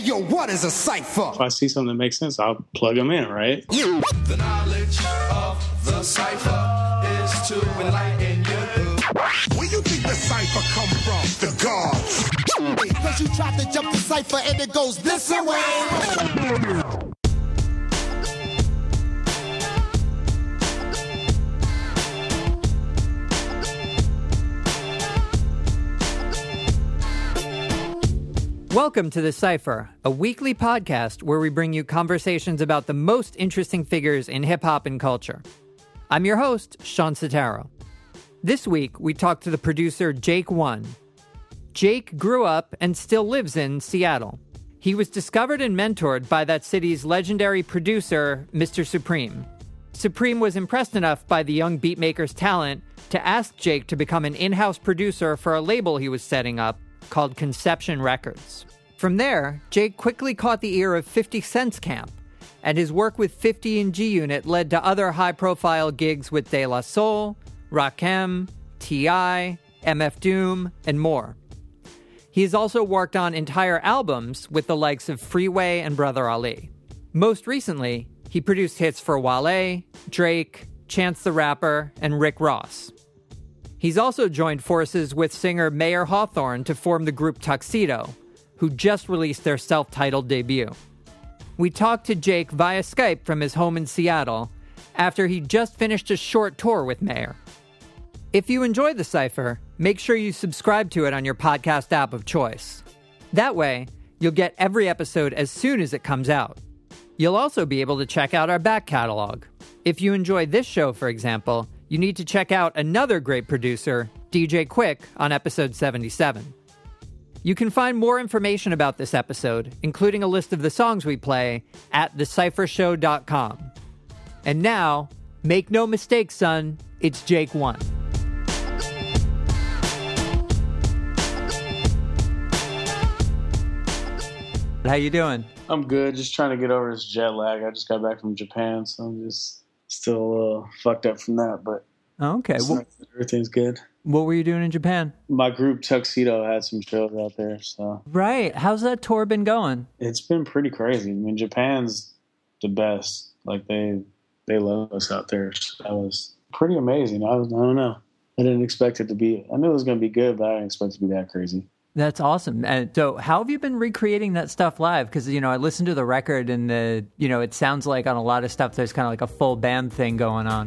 yo, what is a cipher? If I see something that makes sense, I'll plug them in, right? The knowledge of the cipher is to enlighten you. Where you think the cipher come from? The gods. Cause you try to jump the cipher and it goes this way. Welcome to The Cypher, a weekly podcast where we bring you conversations about the most interesting figures in hip-hop and culture. I'm your host, Sean Sotaro. This week, we talked to the producer Jake One. Jake grew up and still lives in Seattle. He was discovered and mentored by that city's legendary producer, Mr. Supreme. Supreme was impressed enough by the young beatmaker's talent to ask Jake to become an in-house producer for a label he was setting up called Conception Records. From there, Jake quickly caught the ear of 50 Cent's camp, and his work with 50 and G-Unit led to other high-profile gigs with De La Soul, Rakim, T.I., MF Doom, and more. He has also worked on entire albums with the likes of Freeway and Brother Ali. Most recently, he produced hits for Wale, Drake, Chance the Rapper, and Rick Ross. He's also joined forces with singer Mayer Hawthorne to form the group Tuxedo, who just released their self-titled debut. We talked to Jake via Skype from his home in Seattle after he just finished a short tour with Mayer. If you enjoy The Cypher, make sure you subscribe to it on your podcast app of choice. That way, you'll get every episode as soon as it comes out. You'll also be able to check out our back catalog. If you enjoy this show, for example, you need to check out another great producer, DJ Quick, on episode 77. You can find more information about this episode, including a list of the songs we play, at thecyphershow.com. And now, make no mistake, son, it's Jake One. How you doing? I'm good. Just trying to get over this jet lag. I just got back from Japan, so I'm just still a little fucked up from that, but okay. Everything's good. What were you doing in Japan? My group Tuxedo had some shows out there, so. Right. How's that tour been going? It's been pretty crazy. I mean, Japan's the best. Like, they love us out there. So that was pretty amazing. I don't know. I didn't expect it to be. I knew it was going to be good, but I didn't expect it to be that crazy. That's awesome. And so how have you been recreating that stuff live? Because, I listened to the record and it sounds like on a lot of stuff there's kind of like a full band thing going on.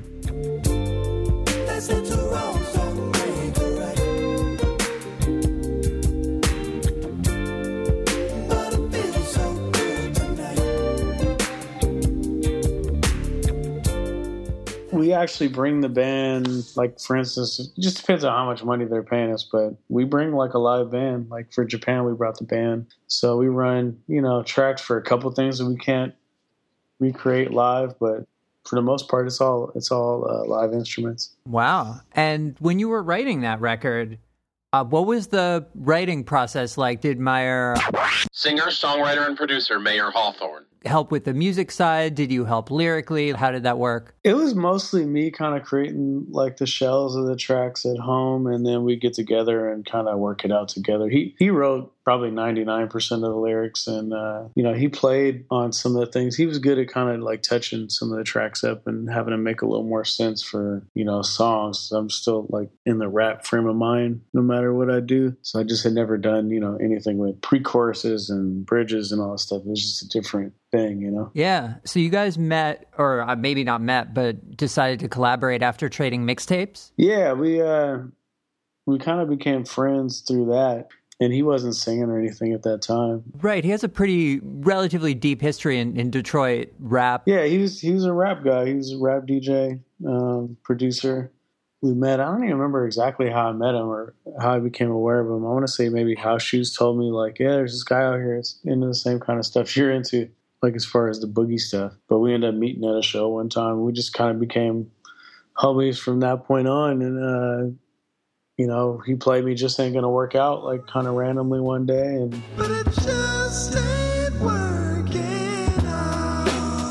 We actually bring the band, like, for instance, it just depends on how much money they're paying us, but we bring, like, a live band. Like, for Japan, we brought the band. So we run, tracks for a couple things that we can't recreate live, but for the most part, it's all live instruments. Wow. And when you were writing that record, what was the writing process like? Did Mayer... Singer, songwriter, and producer Mayer Hawthorne. Help with the music side? Did you help lyrically? How did that work? It was mostly me kind of creating like the shells of the tracks at home, and then we get together and kind of work it out together. He wrote probably 99% of the lyrics, and he played on some of the things. He was good at kind of like touching some of the tracks up and having them make a little more sense for songs. I'm still like in the rap frame of mind no matter what I do, so I just had never done anything with pre-choruses and bridges and all that stuff. It was just a different thing, Yeah. So you guys met, or maybe not met, but decided to collaborate after trading mixtapes? Yeah, we kind of became friends through that. And he wasn't singing or anything at that time. Right. He has a relatively deep history in Detroit rap. Yeah, he was a rap guy. He was a rap DJ, producer. We met. I don't even remember exactly how I met him or how I became aware of him. I want to say maybe House Shoes told me, like, yeah, there's this guy out here that's into the same kind of stuff you're into, like as far as the boogie stuff. But we ended up meeting at a show one time. We just kind of became homies from that point on. And, he played me Just Ain't Gonna Work Out, like kind of randomly one day. And but it just ain't working out.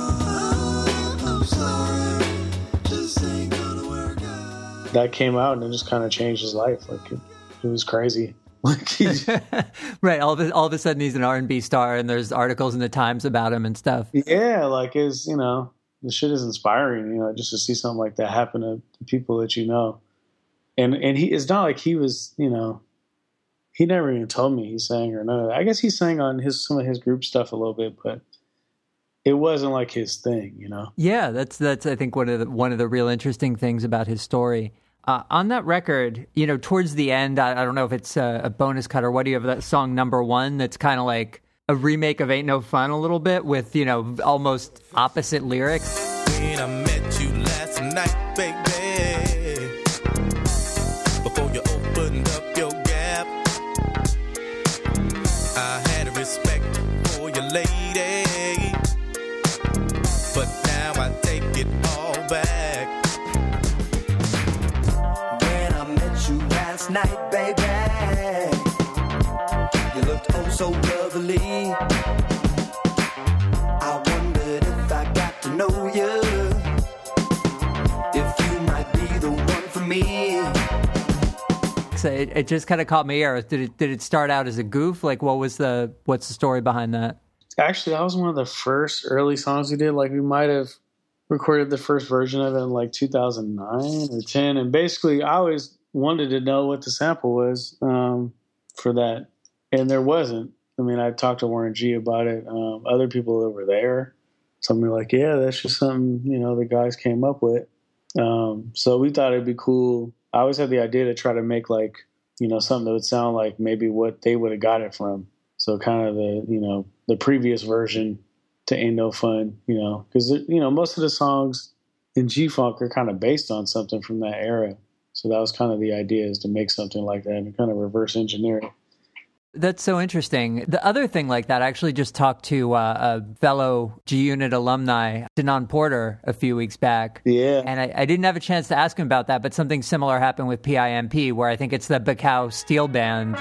I'm sorry, just ain't gonna work out. That came out and it just kind of changed his life. Like it was crazy. Like right. All of a sudden he's an R&B star and there's articles in the Times about him and stuff. Yeah, like is, the shit is inspiring, just to see something like that happen to people that you know. And it's not like he was, he never even told me he sang or none of that. I guess he sang on some of his group stuff a little bit, but it wasn't like his thing, Yeah, that's I think one of the real interesting things about his story. On that record, towards the end, I don't know if it's a bonus cut or what, do you have that song Number One that's kind of like a remake of Ain't No Fun a little bit with, almost opposite lyrics. When I met you last night, baby, before you opened up your gap, I had respect for your lady, but now I take it all back. When I met you last night, baby, you looked oh so lovely. I wondered if I got to know you, if you might be the one for me. So it just kind of caught my ear. Did it start out as a goof? Like, what's the story behind that? Actually, that was one of the first early songs we did. Like, we might have recorded the first version of it in like 2009 or 10. And basically, I always wanted to know what the sample was for that. And there wasn't. I mean, I talked to Warren G about it. Other people that were there, some were like, yeah, that's just something, the guys came up with. So we thought it'd be cool. I always had the idea to try to make like, something that would sound like maybe what they would have got it from. So kind of the previous version to Ain't No Fun, because, most of the songs in G-Funk are kind of based on something from that era. So that was kind of the idea, is to make something like that and kind of reverse engineer it. That's so interesting. The other thing like that, I actually just talked to a fellow G-Unit alumni, Denon Porter, a few weeks back. Yeah. And I didn't have a chance to ask him about that, but something similar happened with PIMP, where I think it's the Bacau Steel Band.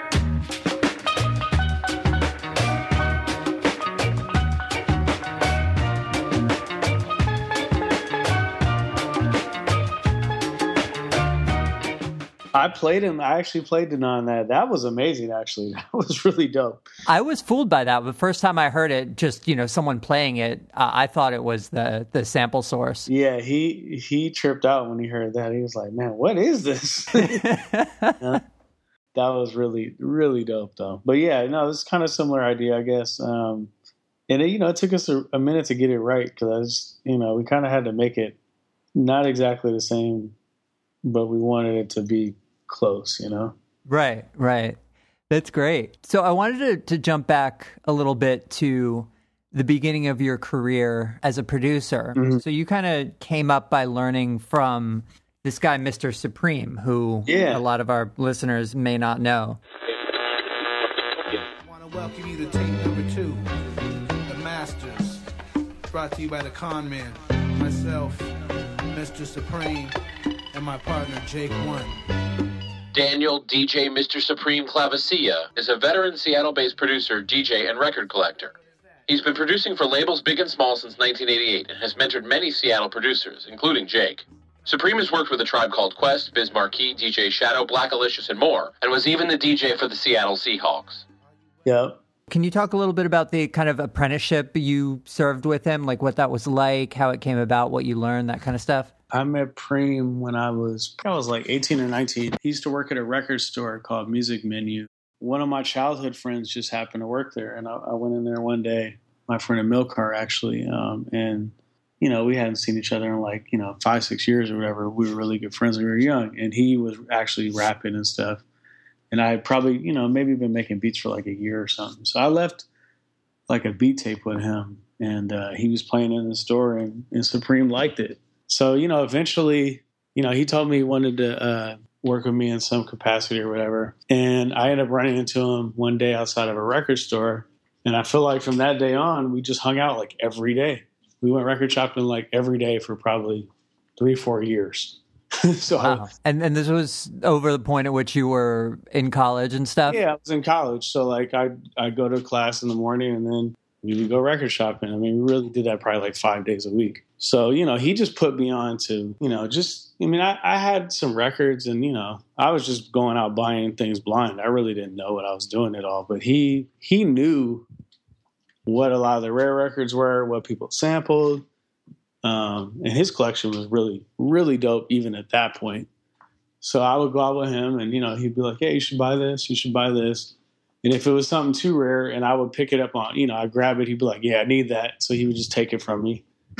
I actually played Denon that. That was amazing, actually. That was really dope. I was fooled by that. The first time I heard it, just, someone playing it, I thought it was the sample source. Yeah, he tripped out when he heard that. He was like, man, what is this? That was really, really dope, though. But yeah, no, it's kind of similar idea, I guess. And it took us a minute to get it right, because, we kind of had to make it not exactly the same, but we wanted it to be close, Right. That's great. So I wanted to jump back a little bit to the beginning of your career as a producer. Mm-hmm. So you kind of came up by learning from this guy, Mr. Supreme, who a lot of our listeners may not know. I want to welcome you to tape number 2, The Masters, brought to you by the Con Man, myself, Mr. Supreme, and my partner, Jake One. Daniel DJ Mr. Supreme Clavicilla is a veteran Seattle-based producer, DJ, and record collector. He's been producing for labels big and small since 1988 and has mentored many Seattle producers, including Jake. Supreme has worked with A Tribe Called Quest, Biz Markie, DJ Shadow, Black Alicious, and more, and was even the DJ for the Seattle Seahawks. Yeah. Can you talk a little bit about the kind of apprenticeship you served with him, like what that was like, how it came about, what you learned, that kind of stuff? I met Preem when I was like 18 or 19. He used to work at a record store called Music Menu. One of my childhood friends just happened to work there, and I went in there one day, my friend Amilcar actually, and we hadn't seen each other in like 5-6 years or whatever. We were really good friends when we were young, and he was actually rapping and stuff. And I had probably maybe been making beats for like a year or something. So I left like a beat tape with him, and he was playing in the store, and Supreme liked it. So, eventually, he told me he wanted to work with me in some capacity or whatever. And I ended up running into him one day outside of a record store. And I feel like from that day on, we just hung out like every day. We went record shopping like every day for probably 3-4 years. So wow. And this was over the point at which you were in college and stuff? Yeah, I was in college. So like I'd go to class in the morning, and then we would go record shopping. I mean, we really did that probably like 5 days a week. So, he just put me on to, I had some records and, I was just going out buying things blind. I really didn't know what I was doing at all. But he knew what a lot of the rare records were, what people sampled. And his collection was really, really dope even at that point. So I would go out with him and, he'd be like, hey, you should buy this. You should buy this. And if it was something too rare and I would pick it up on, I'd grab it. He'd be like, yeah, I need that. So he would just take it from me.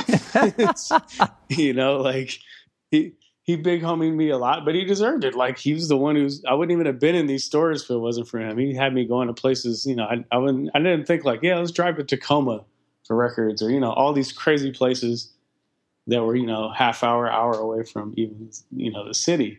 He big homied me a lot, but he deserved it. Like he was the one I wouldn't even have been in these stores if it wasn't for him. He had me going to places, I didn't think like, yeah, let's drive to Tacoma for records or, all these crazy places that were, half hour away from even, the city.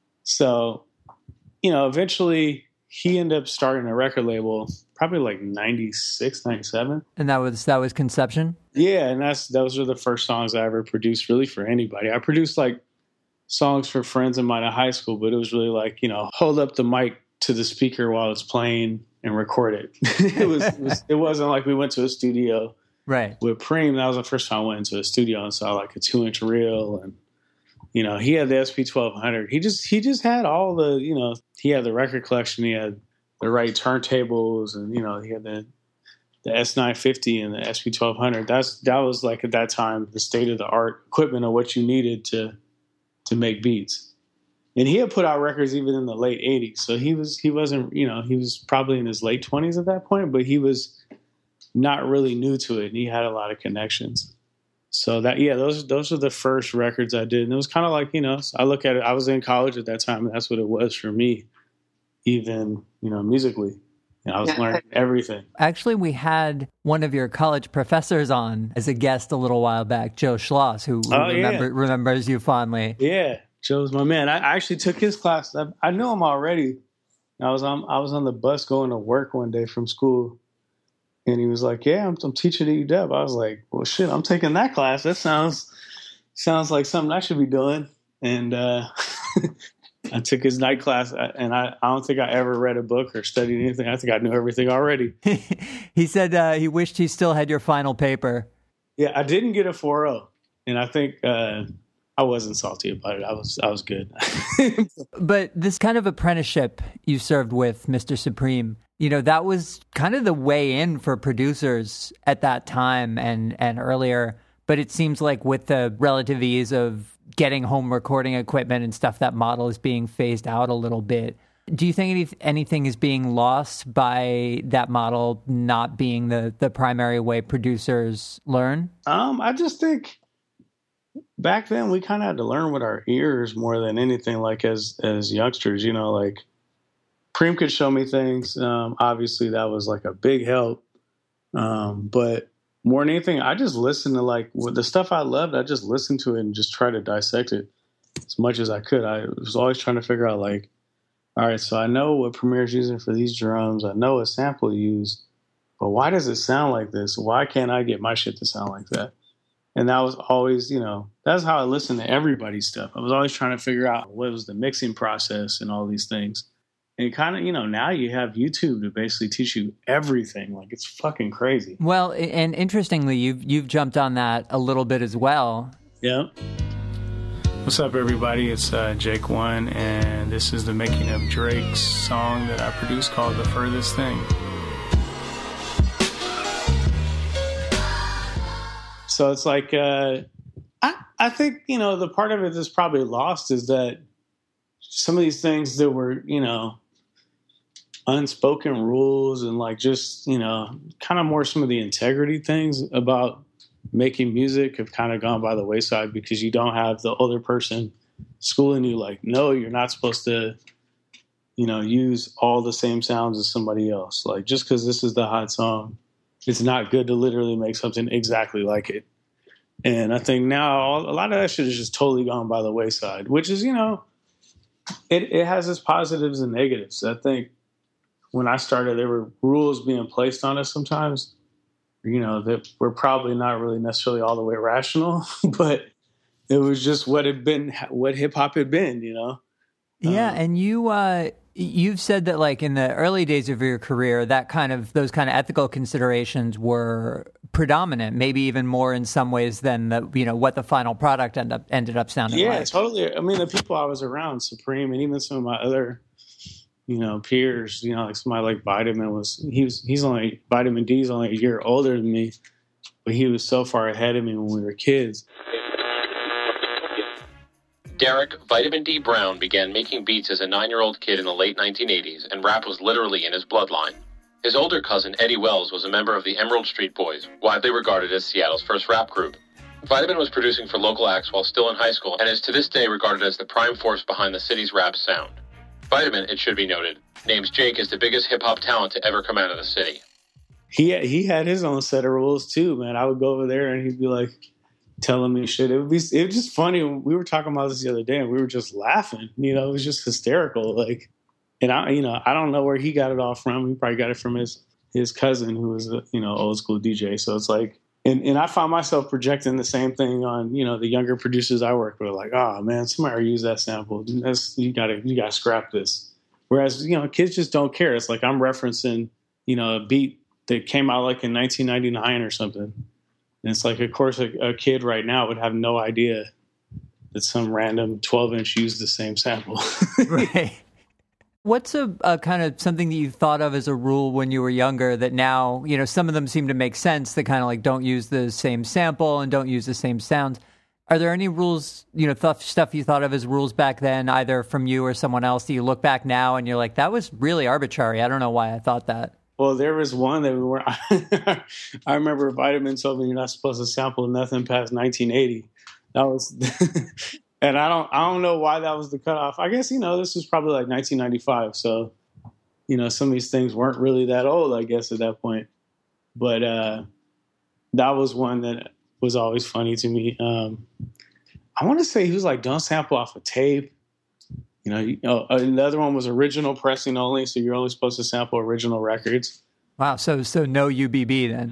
So, eventually he ended up starting a record label probably like 96, 97. And that was Conception? Yeah. And those were the first songs I ever produced really for anybody. I produced like songs for friends of mine in high school, but it was really like, hold up the mic to the speaker while it's playing and record it. It wasn't like we went to a studio. Right. With Preem, that was the first time I went into a studio and saw like a 2-inch reel and, he had the SP1200. He just had all the, he had the record collection. He had the right turntables and, he had the S950 and the SP1200. That was like at that time, the state of the art equipment of what you needed to make beats. And he had put out records even in the late 80s. So he wasn't, he was probably in his late 20s at that point, but he was not really new to it. And he had a lot of connections. So those are the first records I did. And it was kind of like, I look at it, I was in college at that time, and that's what it was for me, even, musically. I was learning everything. Actually, we had one of your college professors on as a guest a little while back, Joe Schloss, who remembers you fondly. Yeah, Joe's my man. I actually took his class. I knew him already. I was on the bus going to work one day from school. And he was like, yeah, I'm teaching at UW. I was like, well, shit, I'm taking that class. That sounds like something I should be doing. And I took his night class, and I don't think I ever read a book or studied anything. I think I knew everything already. He said he wished he still had your final paper. Yeah, I didn't get a 4.0. And I think I wasn't salty about it. I was good. But this kind of apprenticeship you served with Mr. Supreme, that was kind of the way in for producers at that time and earlier. But it seems like with the relative ease of getting home recording equipment and stuff, that model is being phased out a little bit. Do you think anything is being lost by that model not being the primary way producers learn? I just think back then we kind of had to learn with our ears more than anything, like as youngsters, like Preem could show me things. Obviously that was like a big help. But more than anything, I just listened to like the stuff I loved. I just listened to it and just try to dissect it as much as I could. I was always trying to figure out like, all right, so I know what Premiere's using for these drums. I know what sample to use, but why does it sound like this? Why can't I get my shit to sound like that? And that was always, that's how I listened to everybody's stuff. I was always trying to figure out what was the mixing process and all these things. And kind of, now you have YouTube to basically teach you everything. Like, it's fucking crazy. Well, and interestingly, you've jumped on that a little bit as well. Yeah. What's up, everybody? It's Jake One, and this is the making of Drake's song that I produced called The Furthest Thing. So it's like, I think, the part of it that's probably lost is that some of these things that were, unspoken rules and like just, kind of more some of the integrity things about making music have kind of gone by the wayside because you don't have the older person schooling you like, no, you're not supposed to, use all the same sounds as somebody else. Like, just because this is the hot song, it's not good to literally make something exactly like it. And I think now a lot of that shit is just totally gone by the wayside, which is, it has its positives and negatives. I think when I started, there were rules being placed on us sometimes, that were probably not really necessarily all the way rational, but it was just what hip hop had been, Yeah. And you You've said that, like, in the early days of your career, those kind of ethical considerations were predominant, maybe even more in some ways than what the final product ended up sounding like. Yeah, totally. I mean, the people I was around, Supreme, and even some of my other, peers, like somebody like Vitamin Vitamin D is only a year older than me, but he was so far ahead of me when we were kids. Derek Vitamin D Brown began making beats as a 9-year-old kid in the late 1980s, and rap was literally in his bloodline. His older cousin, Eddie Wells, was a member of the Emerald Street Boys, widely regarded as Seattle's first rap group. Vitamin was producing for local acts while still in high school, and is to this day regarded as the prime force behind the city's rap sound. Vitamin, it should be noted, names Jake as the biggest hip-hop talent to ever come out of the city. He had his own set of rules, too, man. I would go over there, and he'd be like, telling me shit. It was just funny. We were talking about this the other day, and we were just laughing. It was just hysterical. Like, and I don't know where he got it all from. He probably got it from his cousin, who was a old school DJ. So it's like, and I found myself projecting the same thing on the younger producers I work with. Like, oh man, somebody already used that sample. You gotta scrap this. Whereas kids just don't care. It's like I'm referencing a beat that came out like in 1999 or something. And it's like, of course, a kid right now would have no idea that some random 12-inch used the same sample. Right. What's a kind of something that you thought of as a rule when you were younger that now, some of them seem to make sense, that kind of like don't use the same sample and don't use the same sound. Are there any rules, stuff you thought of as rules back then, either from you or someone else, that you look back now and you're like, that was really arbitrary. I don't know why I thought that. Well, there was one that we were. I remember Vitamin told me you're not supposed to sample nothing past 1980. That was, and I don't know why that was the cutoff. I guess this was probably like 1995. So, some of these things weren't really that old, I guess, at that point. But that was one that was always funny to me. I want to say he was like, don't sample off a tape. Another one was original pressing only, so you're only supposed to sample original records. Wow, so no UBB then.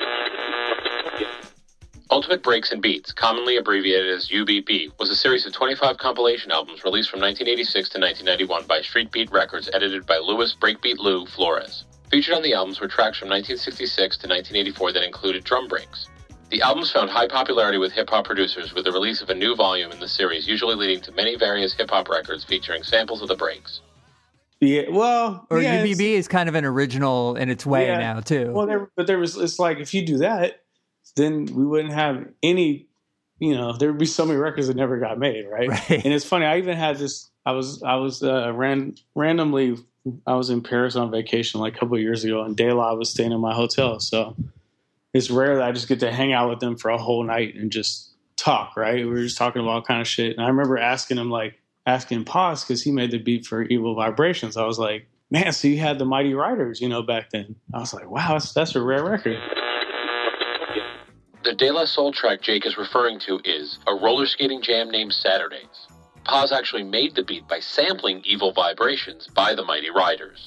Ultimate Breaks and Beats, commonly abbreviated as UBB, was a series of 25 compilation albums released from 1986 to 1991 by Street Beat Records, edited by Louis Breakbeat Lou Flores. Featured on the albums were tracks from 1966 to 1984 that included drum breaks. The albums found high popularity with hip-hop producers, with the release of a new volume in the series, usually leading to many various hip-hop records featuring samples of the breaks. Yeah, well... Or UBB is kind of an original in its way now, too. Well, it's like, if you do that, then we wouldn't have any... there would be so many records that never got made, right? And it's funny, I even had this... I was randomly... I was in Paris on vacation like a couple of years ago, and De La was staying in my hotel, so... It's rare that I just get to hang out with them for a whole night and just talk, right? We were just talking about all kind of shit. And I remember asking Paz, because he made the beat for Evil Vibrations. I was like, man, so you had the Mighty Riders, back then. I was like, wow, that's a rare record. The De La Soul track Jake is referring to is a roller skating jam named Saturdays. Paz actually made the beat by sampling Evil Vibrations by the Mighty Riders.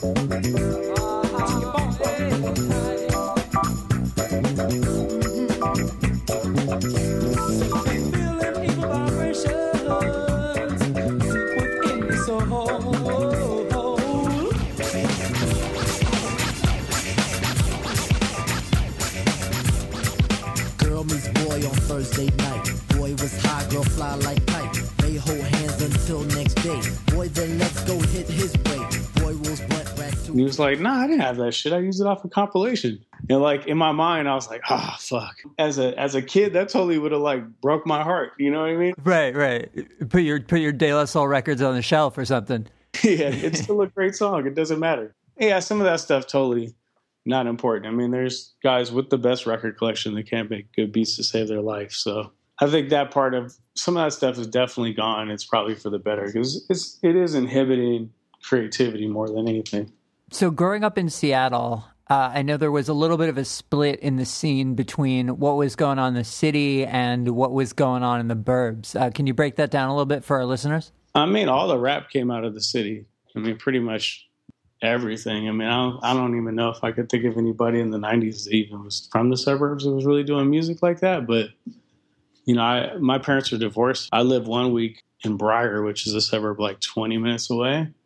Thursday night. Boy was high, girl fly like kite. They hold hands until next day. Boy, then let's go hit his way. Boy rules blunt rack too. He was like, nah, I didn't have that shit. I used it off a compilation. And like in my mind, I was like, fuck. As a kid, that totally would have like broke my heart. You know what I mean? Right. Put your De La Soul records on the shelf or something. Yeah, it's still a great song. It doesn't matter. Yeah, some of that stuff totally not important. I mean, there's guys with the best record collection that can't make good beats to save their life. So I think that part of some of that stuff is definitely gone. It's probably for the better because it is inhibiting creativity more than anything. So growing up in Seattle, I know there was a little bit of a split in the scene between what was going on in the city and what was going on in the burbs. Can you break that down a little bit for our listeners? I mean, all the rap came out of the city. I mean, pretty much everything. I mean, I don't even know if I could think of anybody in the 90s that even was from the suburbs that was really doing music like that. But, my parents are divorced. I lived 1 week in Briar, which is a suburb like 20 minutes away.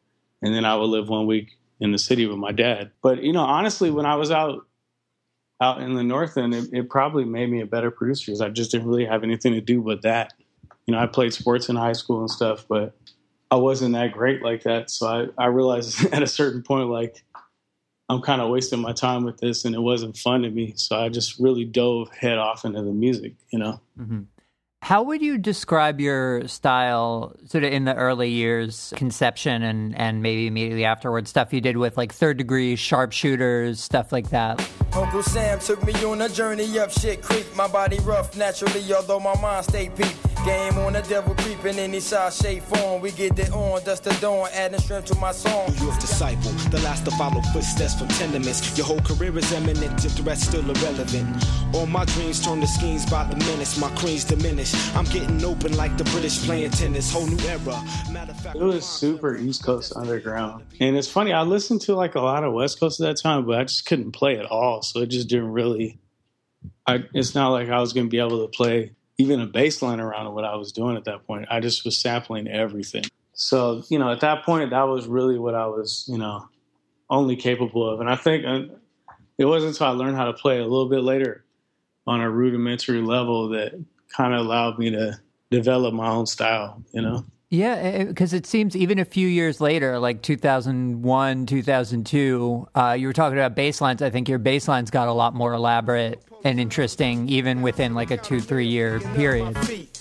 and then I would live 1 week in the city with my dad. But, honestly, when I was out in the North End, it probably made me a better producer because I just didn't really have anything to do but that. I played sports in high school and stuff, but I wasn't that great like that. So I realized at a certain point, like, I'm kind of wasting my time with this, and it wasn't fun to me. So I just really dove head off into the music, Mm-hmm. How would you describe your style sort of in the early years, conception and maybe immediately afterwards, stuff you did with like Third Degree, Sharpshooters, stuff like that? Uncle Sam took me on a journey up shit creek. My body rough naturally, although my mind stayed peak. Game on the devil creeping in any size, shape, form. We get it on, dust the dawn, adding strength to my song. Youth disciple, the last to follow footsteps from tenements. Your whole career is eminent, your threats still irrelevant. All my dreams turn to schemes by the minutes. My creams diminish. I'm getting open like the British playing tennis. Whole new era. Matter of fact, it was super East Coast underground. And it's funny, I listened to like a lot of West Coast at that time, but I just couldn't play at all. So it just didn't really, it's not like I was going to be able to play even a bass line around what I was doing at that point. I just was sampling everything. So, at that point, that was really what I was, only capable of. And I think it wasn't until I learned how to play a little bit later on a rudimentary level that kind of allowed me to develop my own style, Yeah, because it seems even a few years later, like 2001, 2002, you were talking about bass lines. I think your bass lines got a lot more elaborate and interesting, even within like a 2-3 year period.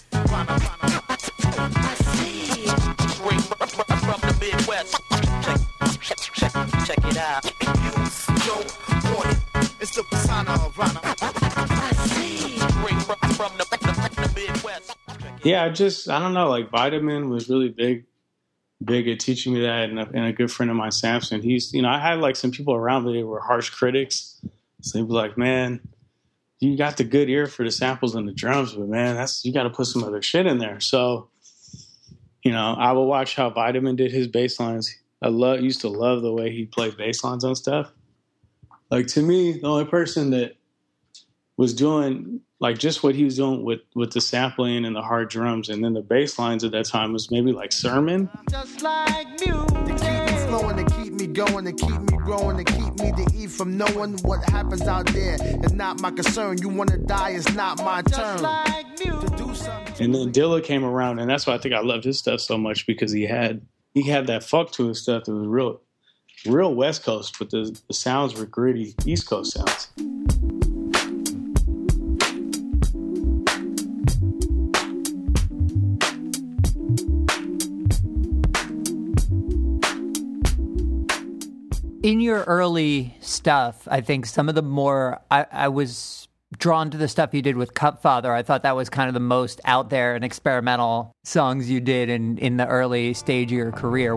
Check it out. It's the persona of Rana. Yeah, I don't know, like Vitamin was really big at teaching me that, and a good friend of mine, Samson, he's, I had like some people around me that were harsh critics, so they'd be like, man, you got the good ear for the samples and the drums, but man, you got to put some other shit in there. So, I would watch how Vitamin did his bass lines. I used to love the way he played bass lines on stuff. Like, to me, the only person that was doing like just what he was doing with the sampling and the hard drums and then the bass lines at that time was maybe like Sermon. Just like music. To keep me flowing, to keep me going, to keep me growing, to keep me to eat from knowing what happens out there. It's not my concern. You want to die, it's not my turn. Just like music. To do something. And then Dilla came around, and that's why I think I loved his stuff so much, because he had that fuck to his stuff that was real West Coast, but the sounds were gritty East Coast sounds. In your early stuff, I think some of the more, I was drawn to the stuff you did with Cupfather. I thought that was kind of the most out there and experimental songs you did in the early stage of your career.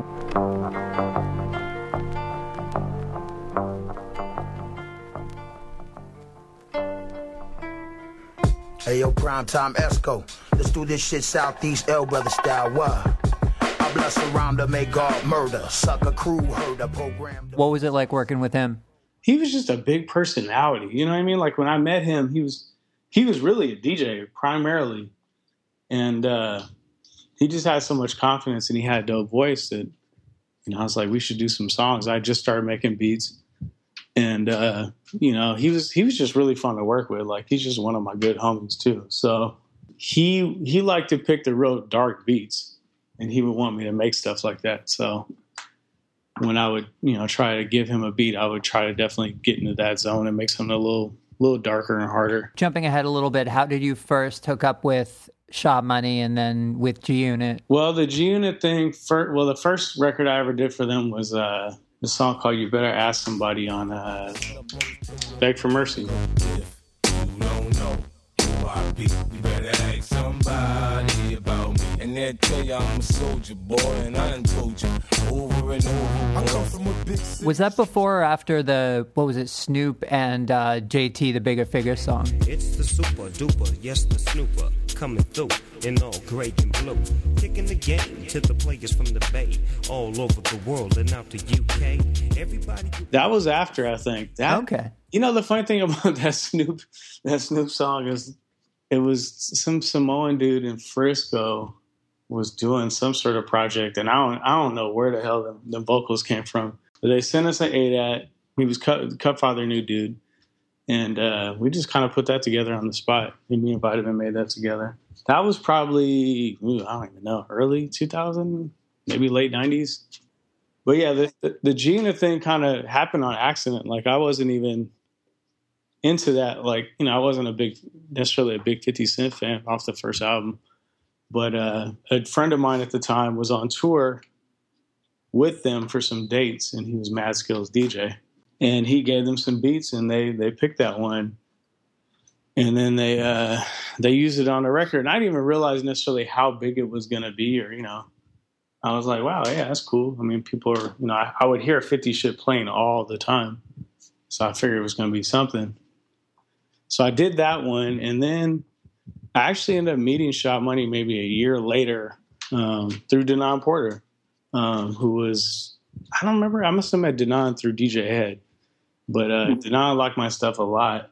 Hey, yo, Primetime Esco. Let's do this shit Southeast L Brother style. What? Bless around to make God murder. Sucker crew heard a program. What was it like working with him? He was just a big personality. You know what I mean? Like when I met him, he was really a DJ primarily. And he just had so much confidence, and he had a dope voice that, I was like, we should do some songs. I just started making beats. And, he was just really fun to work with. Like, he's just one of my good homies too. So he liked to pick the real dark beats. And he would want me to make stuff like that. So when I would, try to give him a beat, I would try to definitely get into that zone and make something a little darker and harder. Jumping ahead a little bit, how did you first hook up with Sha Money and then with G-Unit? Well, the G-Unit thing, the first record I ever did for them was the song called You Better Ask Somebody on Beg for Mercy. If you don't know who I be, you better ask somebody about me. And they'll tell you I'm a soldier, boy, and I done told you over and over. I come from a big city. Was that before or after Snoop and JT, the Bigger Figure song? It's the super duper, yes, the snooper, coming through in all gray and blue. Kicking the game to the players from the Bay, all over the world and out to UK. Everybody. That was after, I think. Okay. The funny thing about that Snoop song is it was some Samoan dude in Frisco was doing some sort of project, and I don't know where the hell the vocals came from. But they sent us an ADAT. He was Cut Father New dude, and we just kind of put that together on the spot. And me and Vitamin made that together. That was probably, I don't even know, early 2000, maybe late 90s. But yeah, the Gina thing kind of happened on accident. Like, I wasn't even into that. Like, you know, I wasn't necessarily a big 50 Cent fan off the first album. But a friend of mine at the time was on tour with them for some dates, and he was Mad Skill's DJ. And he gave them some beats, and they picked that one. And then they used it on the record. And I didn't even realize necessarily how big it was going to be, or, you know. I was like, wow, yeah, that's cool. I mean, people are, you know, I would hear 50 shit playing all the time. So I figured it was going to be something. So I did that one. And then I actually ended up meeting Shot Money maybe a year later through Denon Porter, who was, I don't remember. I must have met Denon through DJ Head. But Denon liked my stuff a lot.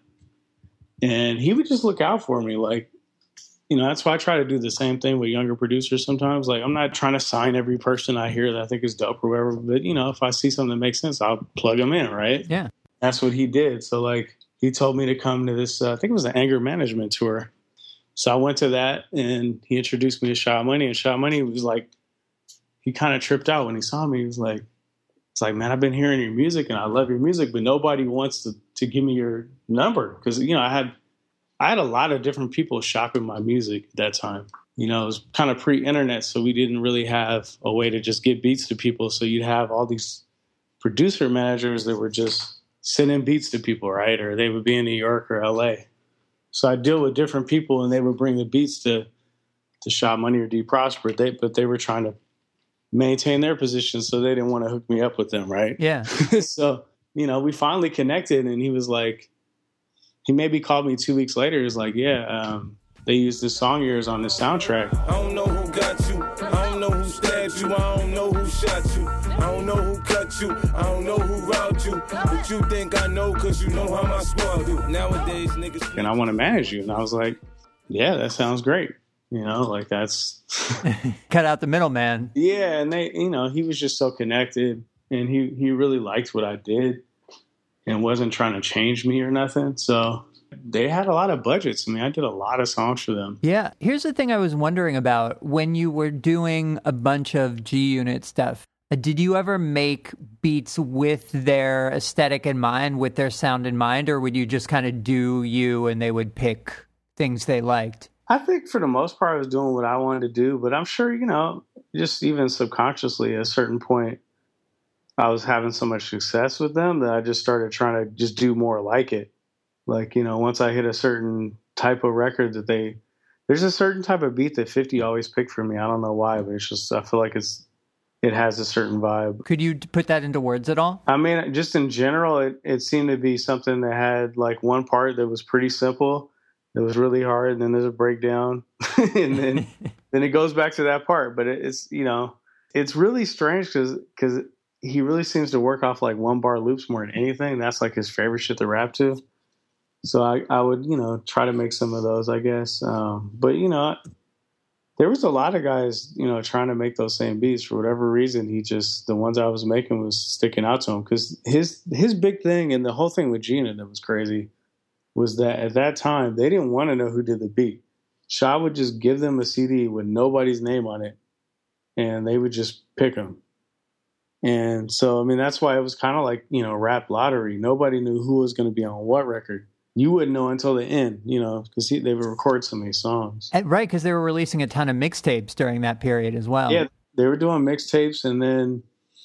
And he would just look out for me. Like, you know, that's why I try to do the same thing with younger producers sometimes. Like, I'm not trying to sign every person I hear that I think is dope or whatever. But, you know, if I see something that makes sense, I'll plug them in, right? Yeah. That's what he did. So, like, he told me to come to this, I think it was an anger management tour. So I went to that, and he introduced me to Shot Money. And Shot Money was like, he kind of tripped out when he saw me. He was like, it's like, man, I've been hearing your music, and I love your music, but nobody wants to give me your number. Because, you know, I had a lot of different people shopping my music at that time. You know, it was kind of pre-internet, so we didn't really have a way to just get beats to people. So you'd have all these producer managers that were just sending beats to people, right? Or they would be in New York or LA. So I'd deal with different people, and they would bring the beats to Shot Money or D Prosper. But they were trying to maintain their position, so they didn't want to hook me up with them, right? Yeah. So, you know, we finally connected, and he was like, he maybe called me 2 weeks later. He was like, yeah, they used this song of yours on the soundtrack. I don't know who got you. I don't know who stabbed you. I don't know who shot you. I don't know who cut you. I don't know who robbed you. But you think I know because you know how my squad do. Nowadays, niggas... And I want to manage you. And I was like, yeah, that sounds great. You know, like that's... Cut out the middleman. Yeah, and they, you know, he was just so connected. And he really liked what I did and wasn't trying to change me or nothing. So they had a lot of budgets. I mean, I did a lot of songs for them. Yeah. Here's the thing I was wondering about. When you were doing a bunch of G-Unit stuff, did you ever make beats with their aesthetic in mind, with their sound in mind, or would you just kind of do you and they would pick things they liked? I think for the most part I was doing what I wanted to do, but I'm sure, you know, just even subconsciously at a certain point, I was having so much success with them that I just started trying to just do more like it. Like, you know, once I hit a certain type of record that there's a certain type of beat that 50 always picked for me. I don't know why, but it's just, I feel like it has a certain vibe. Could you put that into words at all? I mean, just in general, it seemed to be something that had like one part that was pretty simple. It was really hard. And then there's a breakdown and then it goes back to that part. But it's, you know, it's really strange because he really seems to work off like 1 bar loops more than anything. That's like his favorite shit to rap to. So I would, you know, try to make some of those, I guess. But, you know, there was a lot of guys, you know, trying to make those same beats. For whatever reason, the ones I was making was sticking out to him. Because his big thing, and the whole thing with Gina that was crazy, was that at that time, they didn't want to know who did the beat. Shaw would just give them a CD with nobody's name on it, and they would just pick them. And so, I mean, that's why it was kind of like, you know, rap lottery. Nobody knew who was going to be on what record. You wouldn't know until the end, you know, because they would record so many songs. Right, because they were releasing a ton of mixtapes during that period as well. Yeah, they were doing mixtapes, and then,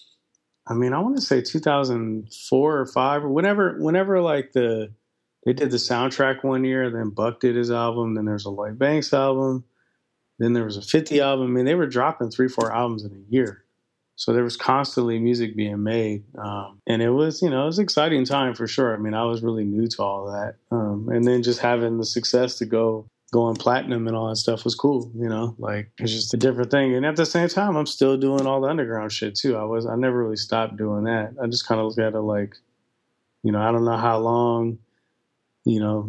I mean, I want to say 2004 or 5, or whenever like they did the soundtrack one year, then Buck did his album, then there's a Lloyd Banks album, then there was a 50 album. I mean, they were dropping 3-4 albums in a year. So there was constantly music being made. And it was, you know, it was an exciting time for sure. I mean, I was really new to all of that. And then just having the success to go on platinum and all that stuff was cool, you know, like it's just a different thing. And at the same time, I'm still doing all the underground shit too. I never really stopped doing that. I just kind of look at it like, you know, I don't know how long, you know,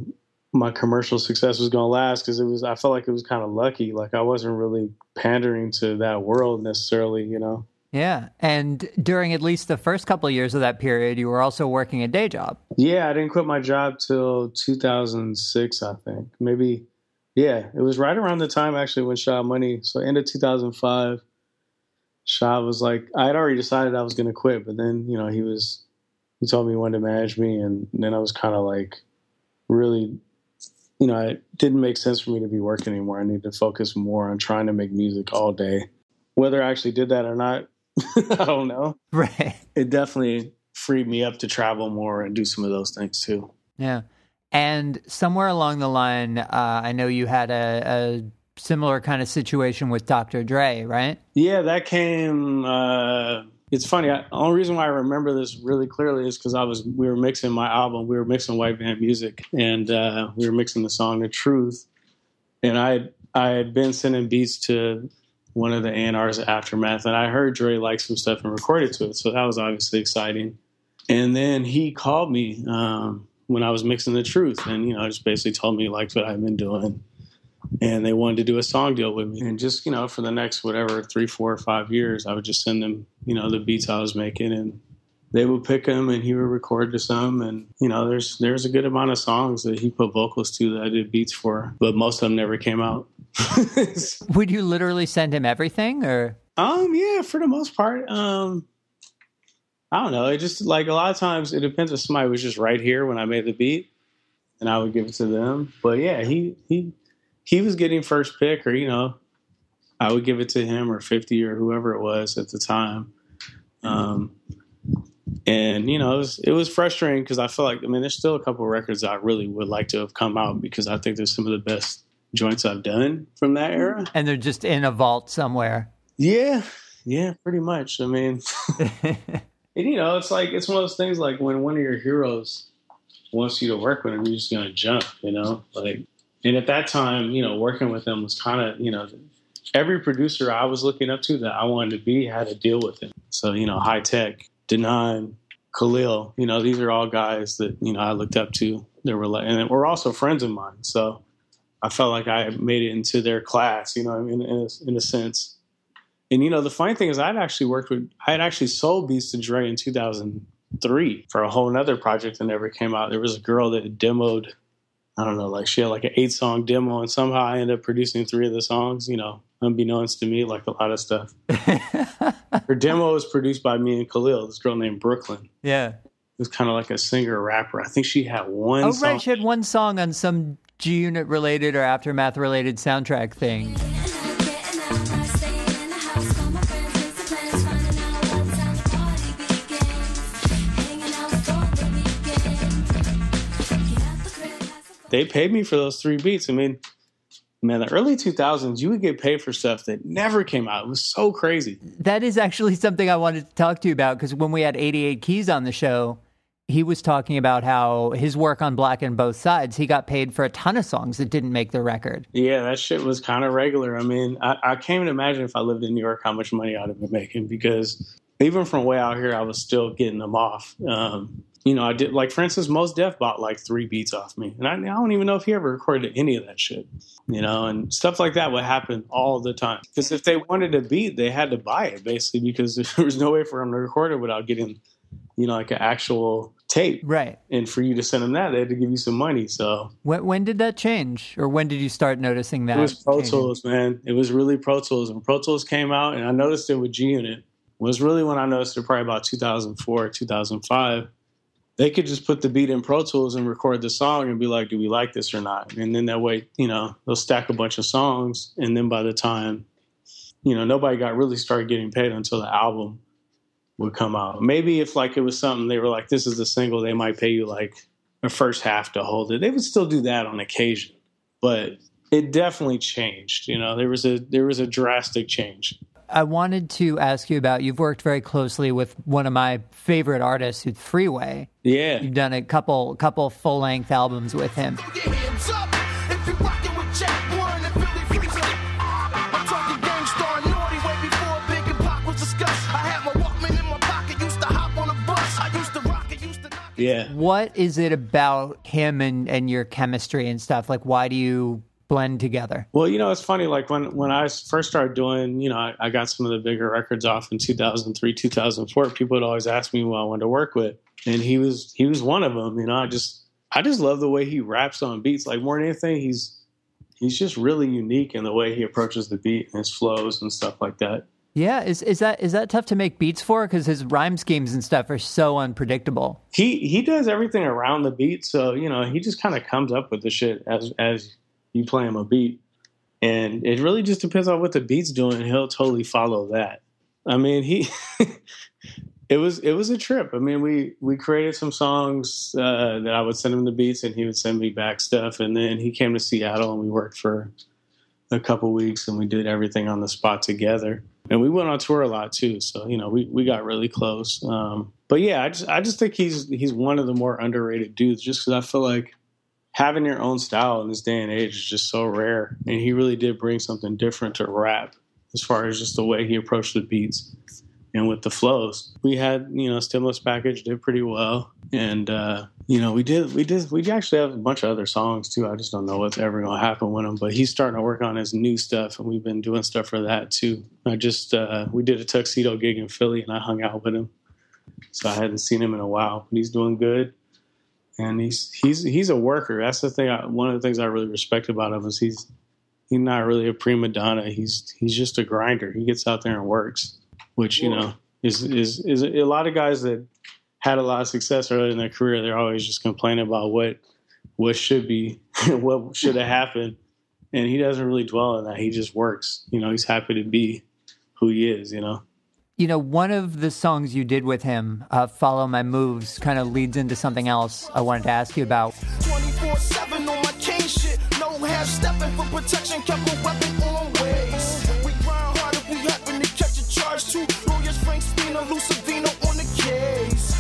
my commercial success was going to last, because I felt like it was kind of lucky. Like I wasn't really pandering to that world necessarily, you know? Yeah. And during at least the first couple of years of that period, you were also working a day job. Yeah, I didn't quit my job till 2006, I think. Maybe, yeah. It was right around the time, actually, when Shah Money, so end of 2005, Shah was like, I had already decided I was going to quit, but then, you know, he told me he wanted to manage me, and then I was kind of like, really, you know, it didn't make sense for me to be working anymore. I needed to focus more on trying to make music all day. Whether I actually did that or not, I don't know. Right. It definitely freed me up to travel more and do some of those things too. Yeah. And somewhere along the line, I know you had a similar kind of situation with Dr. Dre, right? Yeah, that came, it's funny. The only reason why I remember this really clearly is because we were mixing my album. We were mixing White Van Music, and we were mixing the song The Truth. And I had been sending beats to one of the A&Rs at Aftermath, and I heard Dre like some stuff and recorded to it. So that was obviously exciting. And then he called me when I was mixing The Truth, and, you know, just basically told me he liked what I've been doing. And they wanted to do a song deal with me. And just, you know, for the next, 3, 4, or 5 years, I would just send them, you know, the beats I was making, and they would pick them and he would record to some. And, you know, there's a good amount of songs that he put vocals to that I did beats for, but most of them never came out. Would you literally send him everything, or? Yeah, for the most part. I don't know. It just, like, a lot of times it depends if somebody was just right here when I made the beat, and I would give it to them. But yeah, he was getting first pick, or, you know, I would give it to him or 50 or whoever it was at the time. And, you know, it was frustrating because I feel like, I mean, there's still a couple of records I really would like to have come out, because I think there's some of the best joints I've done from that era. And they're just in a vault somewhere. Yeah, pretty much. I mean, and, you know, it's like, it's one of those things like when one of your heroes wants you to work with him, you're just going to jump, you know, like, and at that time, you know, working with him was kind of, you know, every producer I was looking up to that I wanted to be had to deal with him. So, you know, High Tech, Denon, Khalil, you know, these are all guys that, you know, I looked up to. They were like, and were also friends of mine. So I felt like I made it into their class, you know, I mean, in a sense. And, you know, the funny thing is I had actually sold beats to Dre in 2003 for a whole nother project that never came out. There was a girl that demoed, I don't know, like she had like an 8-song demo, and somehow I ended up producing 3 of the songs, you know, unbeknownst to me, like a lot of stuff. Her demo was produced by me and Khalil, this girl named Brooklyn. Yeah. It was kind of like a singer-rapper. I think she had one song. Oh, right. She had one song on some G-Unit related or Aftermath related soundtrack thing. They paid me for those 3 beats. I mean, man, the early 2000s, you would get paid for stuff that never came out. It was so crazy. That is actually something I wanted to talk to you about, because when we had 88 Keys on the show, he was talking about how his work on Black and Both Sides, he got paid for a ton of songs that didn't make the record. Yeah, that shit was kind of regular. I mean, I can't even imagine if I lived in New York how much money I'd have been making, because even from way out here, I was still getting them off. You know, I did, like, for instance, Mos Def bought like 3 beats off me. And I don't even know if he ever recorded any of that shit, you know, and stuff like that would happen all the time. Because if they wanted a beat, they had to buy it, basically, because there was no way for them to record it without getting, you know, like an actual tape. Right. And for you to send them that, they had to give you some money. So when did that change? Or when did you start noticing that? It was Pro changing? Tools, man. It was really Pro Tools. When Pro Tools came out, and I noticed it with G-Unit, was really when I noticed it, probably about 2004, 2005. They could just put the beat in Pro Tools and record the song and be like, do we like this or not? And then that way, you know, they'll stack a bunch of songs. And then by the time, you know, nobody really started getting paid until the album would come out. Maybe if like it was something they were like, this is the single, they might pay you like a first half to hold it. They would still do that on occasion, but it definitely changed. You know, there was a drastic change. I wanted to ask you about, you've worked very closely with one of my favorite artists, who's Freeway. Yeah. You've done a couple full-length albums with him. Yeah. What is it about him and your chemistry and stuff? Like, why do you blend together? Well, it's funny. Like when I first started doing, I got some of the bigger records off in 2003, 2004. People would always ask me who I wanted to work with, and he was one of them. I just love the way he raps on beats. Like more than anything, he's just really unique in the way he approaches the beat and his flows and stuff like that. Yeah, is that tough to make beats for? Because his rhyme schemes and stuff are so unpredictable. He does everything around the beat, so he just kind of comes up with the shit as you play him a beat, and it really just depends on what the beat's doing. He'll totally follow that. I mean, it was a trip. I mean, we created some songs that I would send him the beats, and he would send me back stuff, and then he came to Seattle, and we worked for a couple weeks, and we did everything on the spot together. And we went on tour a lot too, so we got really close. But yeah, I just think he's one of the more underrated dudes, just because I feel like having your own style in this day and age is just so rare. And he really did bring something different to rap, as far as just the way he approached the beats and with the flows. We had Stimulus Package did pretty well, and we actually have a bunch of other songs too. I just don't know what's ever going to happen with him, but he's starting to work on his new stuff, and we've been doing stuff for that too. We did a Tuxedo gig in Philly, and I hung out with him, so I hadn't seen him in a while, but he's doing good, and he's a worker. That's the thing. One of the things I really respect about him is he's not really a prima donna. He's just a grinder. He gets out there and works, which is a lot of guys that had a lot of success early in their career. They're always just complaining about what should be, what should have happened. And he doesn't really dwell on that. He just works. He's happy to be who he is, One of the songs you did with him, Follow My Moves, kind of leads into something else I wanted to ask you about. 24/7 on my king shit. No half stepping for protection, kept a weapon always. We grind hard if we happen to catch a charge too. Lawyers Frank Spina, Lucivino on the case.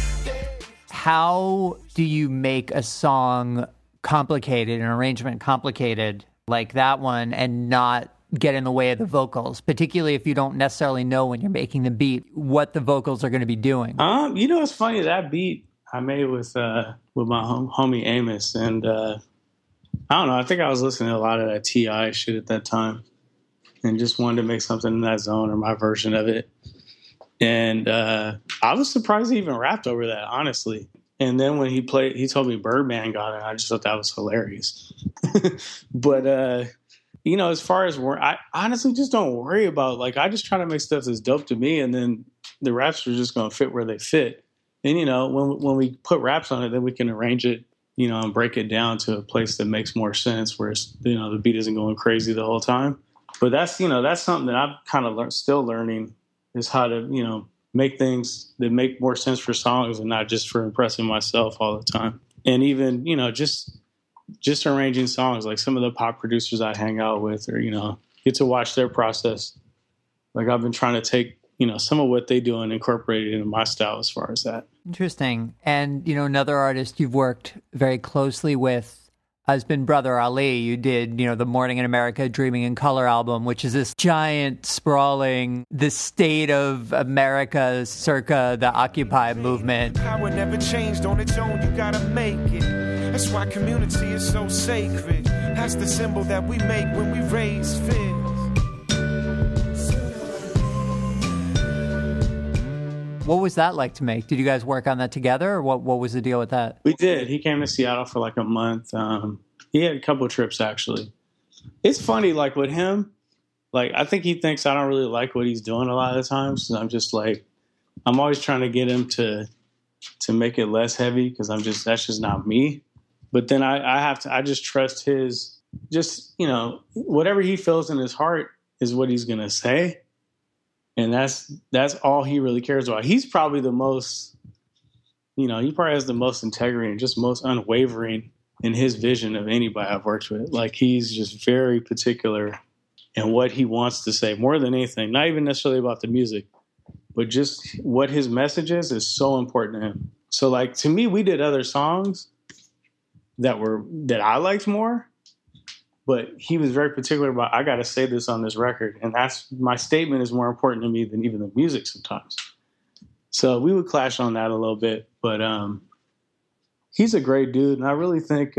How do you make a song complicated, an arrangement complicated like that one, and not get in the way of the vocals, particularly if you don't necessarily know when you're making the beat what the vocals are going to be doing? It's funny, that beat I made with my homie Amos, and I don't know, I think I was listening to a lot of that T.I. shit at that time and just wanted to make something in that zone, or my version of it. And I was surprised he even rapped over that, honestly. And then when he told me Birdman got it. I just thought that was hilarious. But, as far as I honestly just don't worry about, I just try to make stuff that's dope to me, and then the raps are just going to fit where they fit. And, when we put raps on it, then we can arrange it, and break it down to a place that makes more sense, where it's, the beat isn't going crazy the whole time. But that's something that I'm kind of still learning, is how to, make things that make more sense for songs and not just for impressing myself all the time. And even, just arranging songs, like some of the pop producers I hang out with, or, get to watch their process. Like I've been trying to take, some of what they do and incorporate it into my style as far as that. Interesting. And, another artist you've worked very closely with has been Brother Ali. You did, the Morning in America, Dreaming in Color album, which is this giant, sprawling, the state of America circa the Occupy movement. Power never changed on its own, you gotta make it. That's why community is so sacred. That's the symbol that we make when we raise fists. What was that like to make? Did you guys work on that together, or what was the deal with that? We did. He came to Seattle for like a month. He had a couple of trips, actually. It's funny, like with him, like I think he thinks I don't really like what he's doing a lot of the times. I'm just like, I'm always trying to get him to make it less heavy, because that's just not me. But then I just trust his, whatever he feels in his heart is what he's going to say. And that's all he really cares about. He's probably the most, he probably has the most integrity and just most unwavering in his vision of anybody I've worked with. Like he's just very particular in what he wants to say more than anything, not even necessarily about the music, but just what his message is so important to him. So like, to me, we did other songs that I liked more, but he was very particular about, I got to say this on this record. And my statement is more important to me than even the music sometimes. So we would clash on that a little bit. But he's a great dude. And I really think,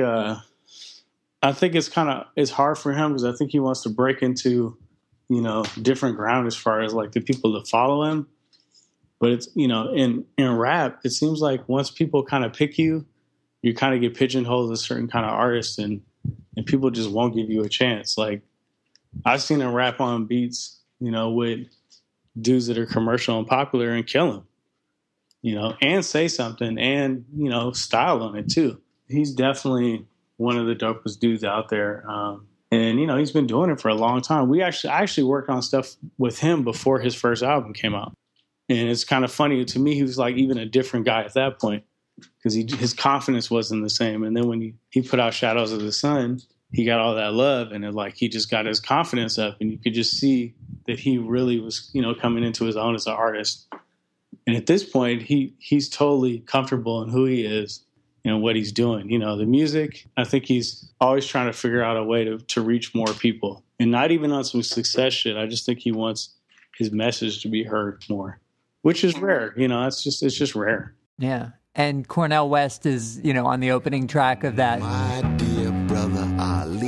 it's hard for him because I think he wants to break into, different ground as far as like the people that follow him. But it's, in rap, it seems like once people kind of pick you, you kind of get pigeonholed as a certain kind of artist and people just won't give you a chance. Like I've seen him rap on beats, with dudes that are commercial and popular and kill him, and say something and, style on it too. He's definitely one of the dopest dudes out there. And, he's been doing it for a long time. I actually worked on stuff with him before his first album came out. And it's kind of funny to me. He was like even a different guy at that point because his confidence wasn't the same. And then when he put out Shadows of the Sun, he got all that love and he just got his confidence up and you could just see that he really was, coming into his own as an artist. And at this point, he's totally comfortable in who he is and what he's doing. The music, I think he's always trying to figure out a way to reach more people and not even on some success shit. I just think he wants his message to be heard more, which is rare. It's just rare. Yeah. And Cornel West is, on the opening track of that. My dear brother Ali,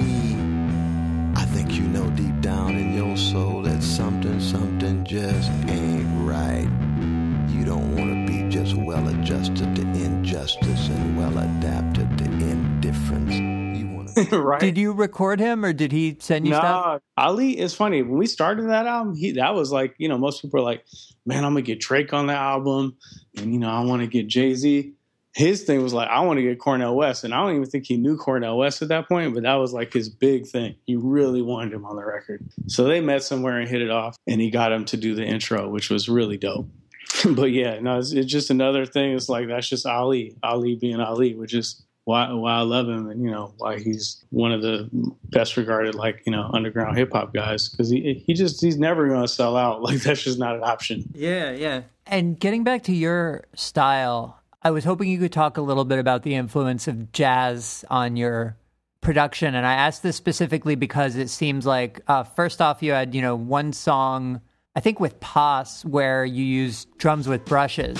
I think you know deep down in your soul that something just ain't right. You don't want to be just well adjusted to injustice and well adapted to indifference. You want to right? Did you record him or did he send you stuff? Ali is funny. When we started that album, that was like, most people are like, man, I'm going to get Drake on the album. And, I want to get Jay-Z. His thing was like, I want to get Cornel West. And I don't even think he knew Cornel West at that point, but that was like his big thing. He really wanted him on the record. So they met somewhere and hit it off. And he got him to do the intro, which was really dope. But yeah, no, it's just another thing. It's like, that's just Ali being Ali, which is why I love him and, why he's one of the best regarded, underground hip hop guys. Cause he's never going to sell out. Like that's just not an option. Yeah. Yeah. And getting back to your style, I was hoping you could talk a little bit about the influence of jazz on your production. And I asked this specifically because it seems like, first off, you had, one song, I think with Pos, where you use drums with brushes.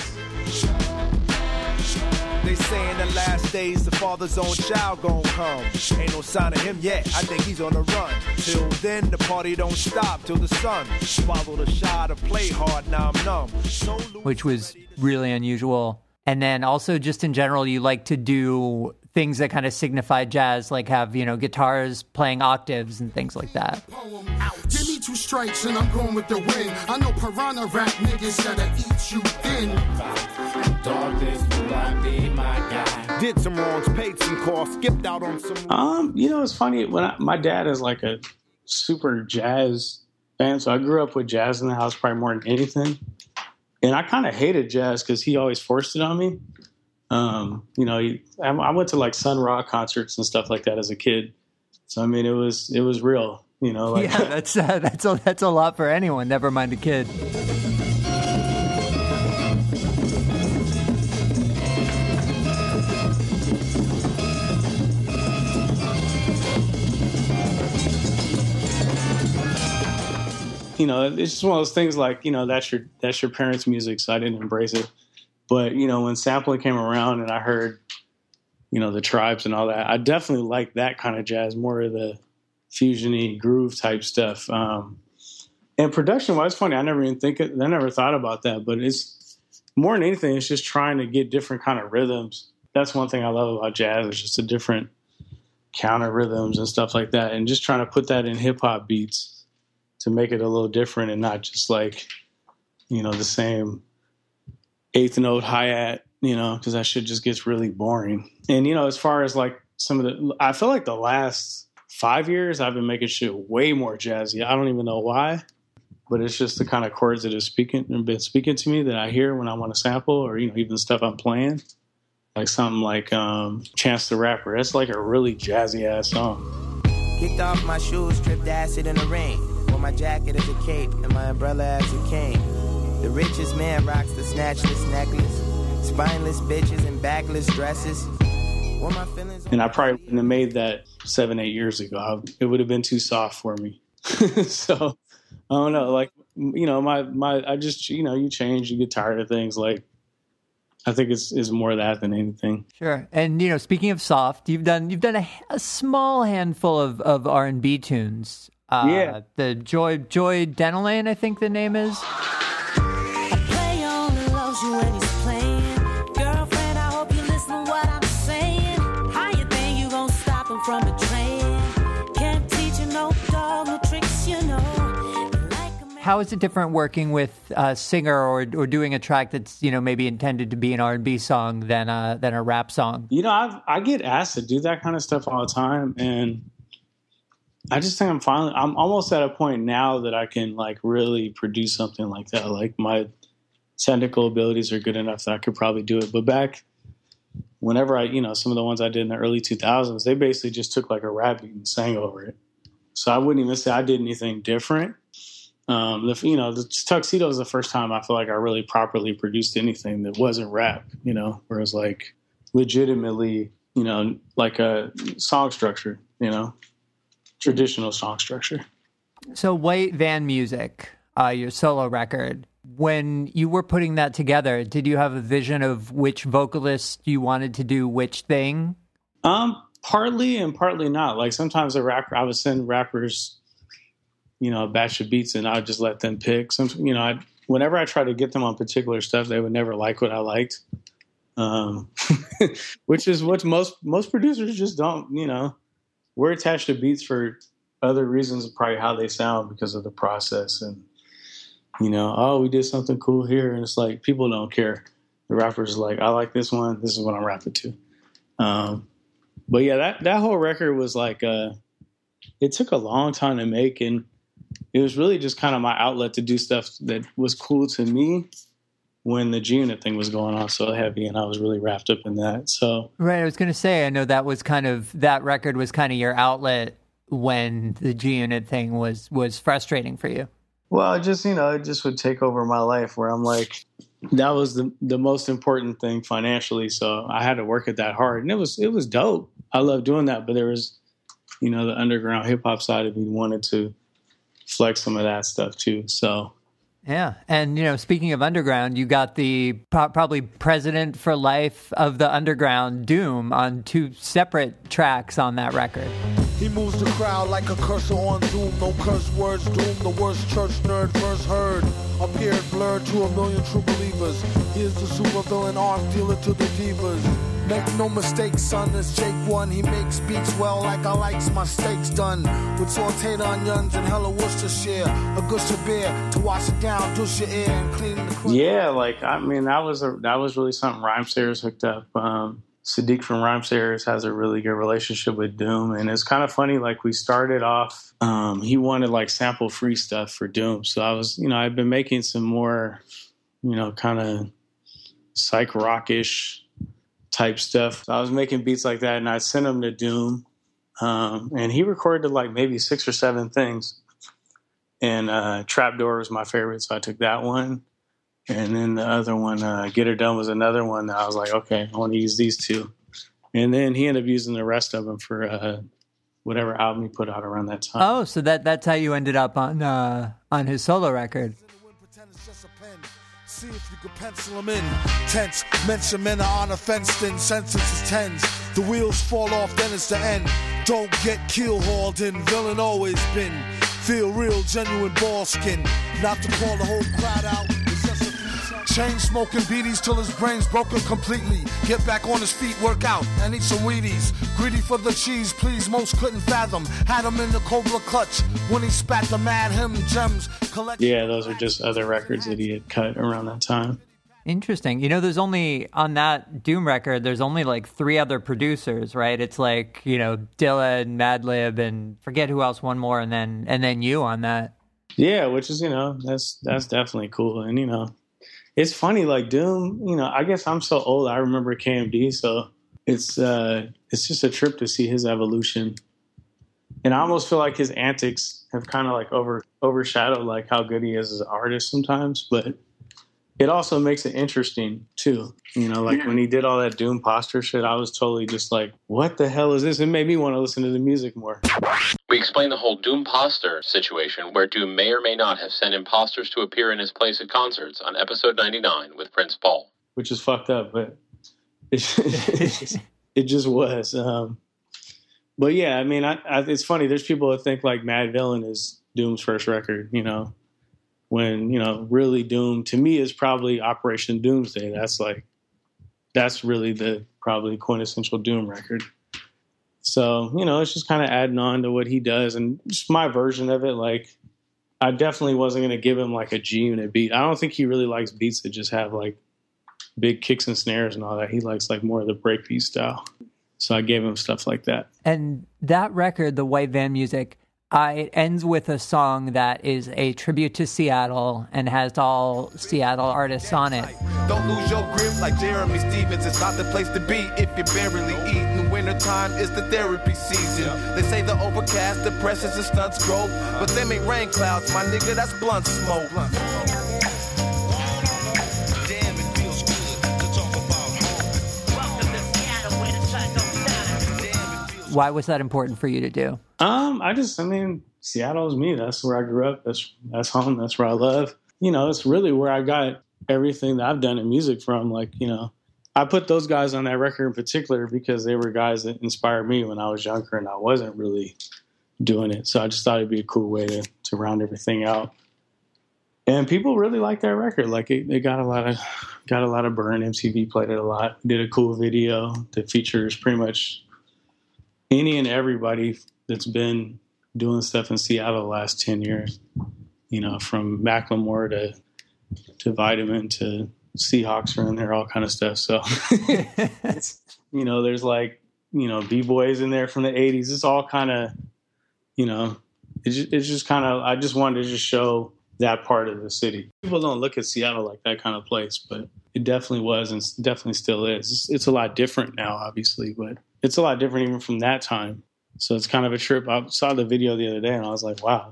They say in the last days, the father's own child gon' come. Ain't no sign of him yet, I think he's on the run. Till then, the party don't stop till the sun. Follow the shot or play hard, now I'm numb. Which was really unusual. And then also just in general, you like to do things that kind of signify jazz, like have, guitars playing octaves and things like that. Give me 2 strikes and I'm going with the win. I know piranha rap niggas that'll eat you thin. Did some wrongs, paid some costs, skipped out on some... It's funny. My dad is like a super jazz fan, so I grew up with jazz in the house probably more than anything. And I kind of hated jazz because he always forced it on me. I went to like Sun Ra concerts and stuff like that as a kid. So I mean, it was real. Yeah, that's a lot for anyone. Never mind a kid. It's just one of those things like, that's your parents' music, so I didn't embrace it. But, when sampling came around and I heard, the Tribes and all that, I definitely liked that kind of jazz, more of the fusion-y groove type stuff. And production-wise, funny, I never thought about that, but it's more than anything, it's just trying to get different kind of rhythms. That's one thing I love about jazz, is just the different counter rhythms and stuff like that, and just trying to put that in hip-hop beats to make it a little different and not just like, the same eighth note hi-hat, because that shit just gets really boring. And, as far as like I feel like the last 5 years I've been making shit way more jazzy. I don't even know why, but it's just the kind of chords that have been speaking to me that I hear when I want to sample, or, even stuff I'm playing. Like something like Chance the Rapper. That's like a really jazzy ass song. Kicked off my shoes, tripped acid in the rain. Wore my jacket as a cape and my umbrella as a cane. The richest man rocks the snatchless necklace. Spineless bitches in backless dresses. And I probably wouldn't have made that 7-8 years ago. It would have been too soft for me. So I don't know. Like, I just, you change, you get tired of things. Like, I think it's more that than anything. Sure. And, speaking of soft, you've done a small handful of R&B tunes. Yeah. The Joy Denelane, I think the name is. I play only loves you when he's playing. Girlfriend, I hope you listen to what I'm saying. How you think you gonna stop him from betraying? Can't teach you no dog, no tricks, How is it different working with a singer or doing a track that's, maybe intended to be an R&B song than a rap song? I get asked to do that kind of stuff all the time, and I just think I'm almost at a point now that I can like really produce something like that. Like my technical abilities are good enough that I could probably do it. But back whenever some of the ones I did in the early 2000s, they basically just took like a rap beat and sang over it. So I wouldn't even say I did anything different. The Tuxedo is the first time I feel like I really properly produced anything that wasn't rap, where it was like legitimately, like a song structure, traditional song structure. So White Van Music, your solo record, when you were putting that together, did you have a vision of which vocalist you wanted to do which thing? Partly and partly not. Like sometimes I would send rappers, a batch of beats and I would just let them pick. Whenever I try to get them on particular stuff, they would never like what I liked. Which is what most producers just don't, we're attached to beats for other reasons of probably how they sound because of the process. And, we did something cool here. And it's like, people don't care. The rapper's like, I like this one. This is what I'm rapping to. But yeah, that whole record was like, it took a long time to make. And it was really just kind of my outlet to do stuff that was cool to me when the G-Unit thing was going on so heavy, and I was really wrapped up in that. So right, I was going to say, I know that record was kind of your outlet when the G-Unit thing was frustrating for you. Well, it just would take over my life where I'm like, that was the most important thing financially. So I had to work at that hard, and it was dope. I love doing that, but there was, the underground hip hop side of me wanted to flex some of that stuff too. So. Yeah. And, speaking of underground, you got the probably president for life of the underground, Doom, on 2 separate tracks on that record. He moves the crowd like a cursor on Zoom. No curse words, doom, the worst church nerd first heard. Appeared blurred to a million true believers. He is the supervillain arm dealer to the divas. Make no mistake, son, it's Jake One. He makes beats well like I likes my steaks done. With sauteed onions and hella Worcestershire. A gush of beer to wash it down, douche your ear and clean the crowd. Yeah, that was really something Rhymesayers hooked up. Sadiq from Rhymesayers has a really good relationship with Doom. And it's kind of funny, like we started off, he wanted like sample free stuff for Doom. So I was, I've been making some more, kind of psych rockish type stuff. So I was making beats like that and I sent them to Doom. And he recorded like maybe 6 or 7 things. And Trapdoor was my favorite, so I took that one. And then the other one, Get Her Done, was another one that I was like, okay, I want to use these 2. And then he ended up using the rest of them for whatever album he put out around that time. Oh, so that's how you ended up on his solo record. See if you could pencil them in. Tense, mention men are on a fence, then census is tens. The wheels fall off, then it's the end. Don't get keel hauled in, villain always been. Feel real, genuine ball skin. Not to call the whole crowd out. Chain smoking beaties till his brain's broken completely. Get back on his feet, work out, and eat some Wheaties. Greedy for the cheese, please, most couldn't fathom. Had him in the Cobra clutch when he spat the mad him gems. Yeah, those are just other records that he had cut around that time. Interesting. There's only, on that Doom record, there's only like 3 other producers, right? It's like, Dilla and Madlib and forget who else, one more, and then you on that. Yeah, which is, that's definitely cool. And, it's funny, like Doom, I guess I'm so old. I remember KMD, so it's just a trip to see his evolution. And I almost feel like his antics have kind of like overshadowed like how good he is as an artist sometimes. But it also makes it interesting too. When he did all that Doom poster shit, I was totally just like, what the hell is this? It made me want to listen to the music more. We explain the whole Doom poster situation, where Doom may or may not have sent imposters to appear in his place at concerts on episode 99 with Prince Paul. which is fucked up, but it just was. But yeah, I mean, it's funny. There's people that think like Mad Villain is Doom's first record, you know, when, you know, really Doom to me is probably Operation Doomsday. That's really the probably quintessential Doom record. So, you know, it's just kind of adding on to what he does and just my version of it. Like, I definitely wasn't going to give him like a G-Unit beat. I don't think he really likes beats that just have like big kicks and snares and all that. He likes like more of the breakbeat style. So I gave him stuff like that. And that record, the White Van Music, it ends with a song that is a tribute to Seattle and has all Seattle artists on it. Don't lose your grip like Jeremy Stevens. It's not the place to be if you're barely eating. Wintertime is the therapy season. They say the overcast depresses and stunts growth, but them ain't rain clouds, my nigga, that's blunt smoke. Why was that important for you to do? I mean, Seattle is me. That's where I grew up. That's home. That's where I love. You know, it's really where I got everything that I've done in music from. Like, you know, I put those guys on that record in particular because they were guys that inspired me when I was younger and I wasn't really doing it. So I just thought it'd be a cool way to round everything out. And people really liked that record. Like it got a lot of burn. MTV played it a lot. Did a cool video that features pretty much any and everybody that's been doing stuff in Seattle the last 10 years, you know, from Macklemore to Vitamin to Seahawks are in there, all kind of stuff. So, you know, there's like, you know, B-boys in there from the 80s. It's all kind of, you know, it's just kind of, I just wanted to just show that part of the city. People don't look at Seattle like that kind of place, but it definitely was and definitely still is. It's a lot different now, obviously, but it's a lot different even from that time. So it's kind of a trip. I saw the video the other day and I was like, wow,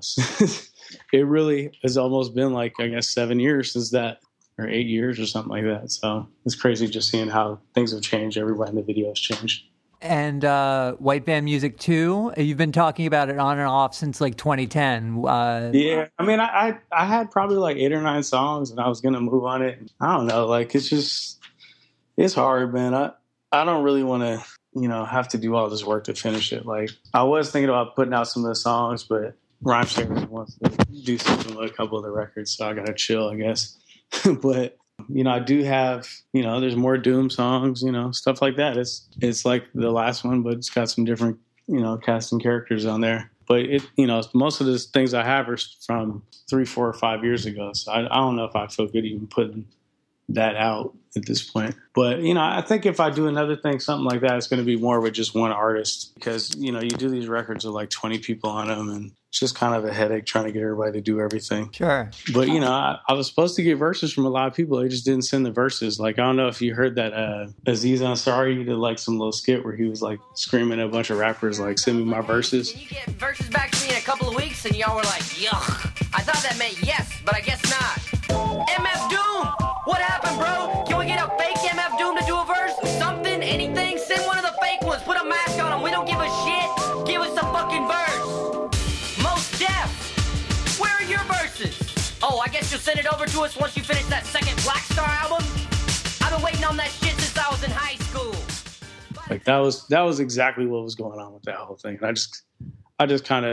it really has almost been like, I guess, 7 years since that, or 8 years or something like that. So it's crazy just seeing how things have changed. Everybody in the video has changed. And White Van Music 2, you've been talking about it on and off since like 2010. Yeah, I mean, I had probably like 8 or 9 songs and I was going to move on it. I don't know, like it's hard, man. I don't really want to, you know, have to do all this work to finish it. Like I was thinking about putting out some of the songs, but Rhymesayers wants to do something with a couple of the records, so I got to chill, I guess. But you know, I do have, you know, there's more Doom songs, you know, stuff like that. It's like the last one, but it's got some different, you know, cast and characters on there. But it, you know, most of the things I have are from 3, 4, or 5 years ago. So I don't know if I feel good even putting that out at this point. But, you know, I think if I do another thing, something like that, it's going to be more with just one artist because, you know, you do these records with like 20 people on them and it's just kind of a headache trying to get everybody to do everything. Sure. But, you know, I was supposed to get verses from a lot of people. They just didn't send the verses. Like, I don't know if you heard that Aziz Ansari did like some little skit where he was like screaming at a bunch of rappers, like, send me my verses. Can you get verses back to me in a couple of weeks? And y'all were like, yuck. I thought that meant yes, but I guess not. MF Doom! What happened, bro? Can we get a fake MF Doom to do a verse? Something? Anything? Send one of the fake ones. Put a mask on them. We don't give a shit. Give us a fucking verse. Most Def, where are your verses? Oh, I guess you'll send it over to us once you finish that second Black Star album? I've been waiting on that shit since I was in high school. Like that was exactly what was going on with that whole thing. And I just kind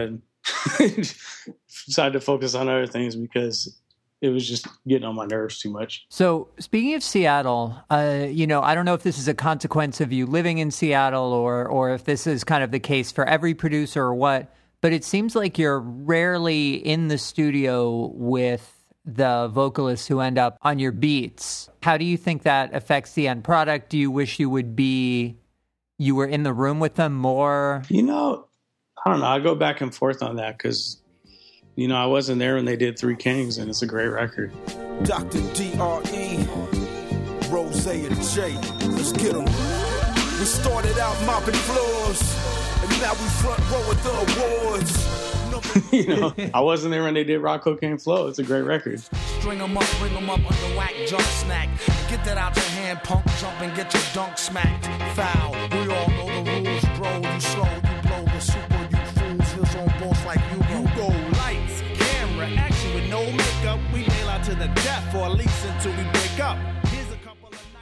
of decided to focus on other things because it was just getting on my nerves too much. So speaking of Seattle, you know, I don't know if this is a consequence of you living in Seattle or if this is kind of the case for every producer or what, but it seems like you're rarely in the studio with the vocalists who end up on your beats. How do you think that affects the end product? Do you wish you were in the room with them more? You know, I don't know. I go back and forth on that because, you know, I wasn't there when they did Three Kings, and it's a great record. Dr. D.R.E., Rose and J. Let's get them. We started out mopping floors, and now we front row at the awards. You know, I wasn't there when they did Rock Cocaine Flow. It's a great record. String them up, bring them up under whack, jump snack. Get that out your hand, punk, jump and get your dunk smacked. Foul, we all know the rules, bro. You slow, you blow, the super, you fools. Heels on boss like you go. Lights, camera, action with no makeup. We nail out to the death, or at least until we break up.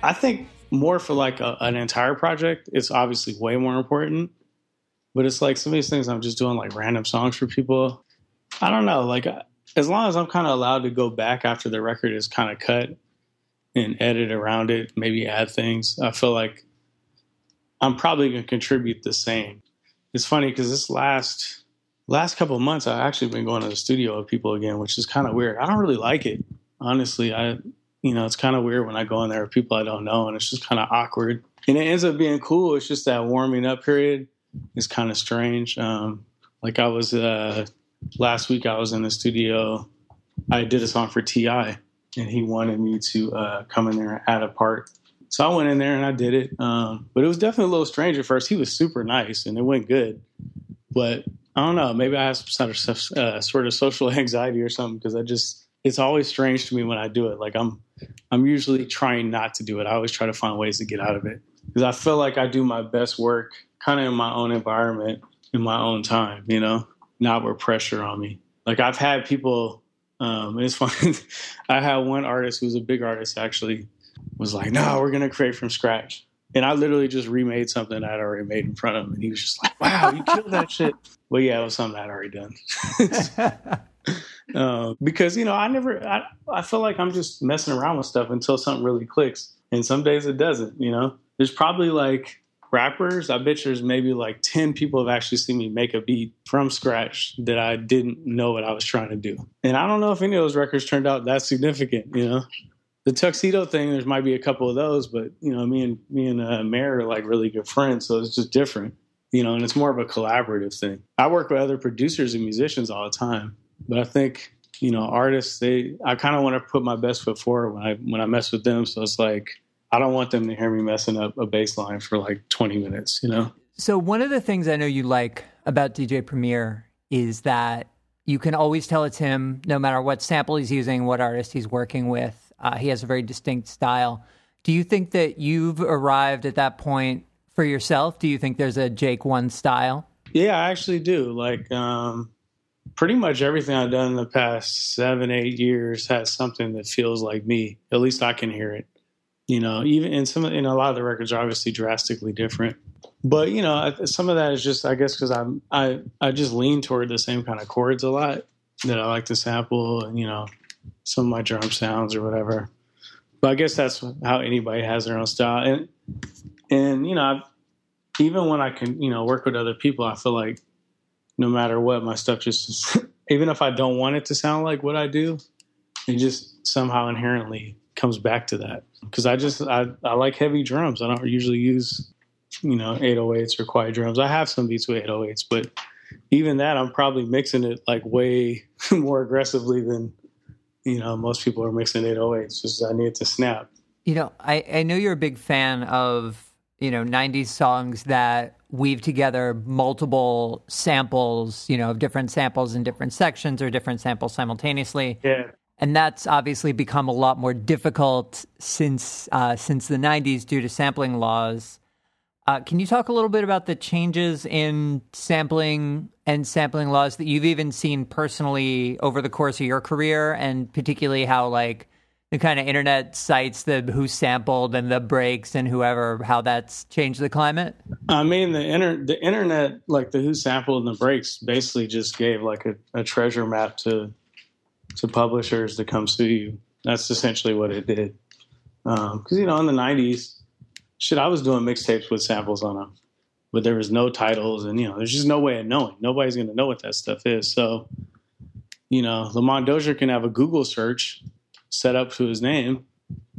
I think more for like an entire project, it's obviously way more important. But it's like some of these things I'm just doing like random songs for people. I don't know. Like as long as I'm kind of allowed to go back after the record is kind of cut and edit around it, maybe add things, I feel like I'm probably going to contribute the same. It's funny because this last couple of months, I've actually been going to the studio with people again, which is kind of weird. I don't really like it. Honestly, it's kind of weird when I go in there with people I don't know, and it's just kind of awkward. And it ends up being cool. It's just that warming up period is kind of strange. Like I was, last week I was in the studio. I did a song for T.I., and he wanted me to come in there and add a part. So I went in there and I did it. But it was definitely a little strange at first. He was super nice and it went good. But I don't know, maybe I have some sort of social anxiety or something, because it's always strange to me when I do it. Like I'm usually trying not to do it. I always try to find ways to get out of it, because I feel like I do my best work kind of in my own environment, in my own time, not with pressure on me. Like I've had people, it's funny. I had one artist who's a big artist actually was like, no, we're going to create from scratch. And I literally just remade something I'd already made in front of him. And he was just like, wow, you killed that shit. Well, yeah, it was something I'd already done. Because, I feel like I'm just messing around with stuff until something really clicks. And some days it doesn't, There's probably like rappers, I bet there's maybe like 10 people have actually seen me make a beat from scratch that I didn't know what I was trying to do. And I don't know if any of those records turned out that significant, The Tuxedo thing, there might be a couple of those, but, me and Mayor are like really good friends, so it's just different, and it's more of a collaborative thing. I work with other producers and musicians all the time, but I think, artists, I kind of want to put my best foot forward when I mess with them. So it's like, I don't want them to hear me messing up a bass line for like 20 minutes, So one of the things I know you like about DJ Premier is that you can always tell it's him, no matter what sample he's using, what artist he's working with. He has a very distinct style. Do you think that you've arrived at that point for yourself? Do you think there's a Jake One style? Yeah, I actually do. Like, pretty much everything I've done in the past 7-8 years has something that feels like me. At least I can hear it. Even in a lot of the records are obviously drastically different. But, some of that is just, I guess, because I just lean toward the same kind of chords a lot that I like to sample, and, some of my drum sounds or whatever. But I guess that's how anybody has their own style. And even when I can, work with other people, I feel like no matter what, my stuff just, even if I don't want it to sound like what I do, it just somehow inherently comes back to that. Because I like heavy drums. I don't usually use, 808s or quiet drums. I have some beats with 808s, but even that, I'm probably mixing it like way more aggressively than, most people are mixing 808s. Just I need it to snap. I know you're a big fan of, 90s songs that weave together multiple samples, of different samples in different sections or different samples simultaneously. Yeah. And that's obviously become a lot more difficult since the 90s due to sampling laws. Can you talk a little bit about the changes in sampling and sampling laws that you've even seen personally over the course of your career, and particularly how like the kind of internet sites, the Who Sampled and the Breaks and whoever, how that's changed the climate? I mean, the internet, like the Who Sampled and the Breaks, basically just gave like a treasure map to publishers to come sue you. That's essentially what it did. Because, in the 90s, I was doing mixtapes with samples on them, but there was no titles, and, there's just no way of knowing. Nobody's going to know what that stuff is. So, Lamont Dozier can have a Google search set up to his name,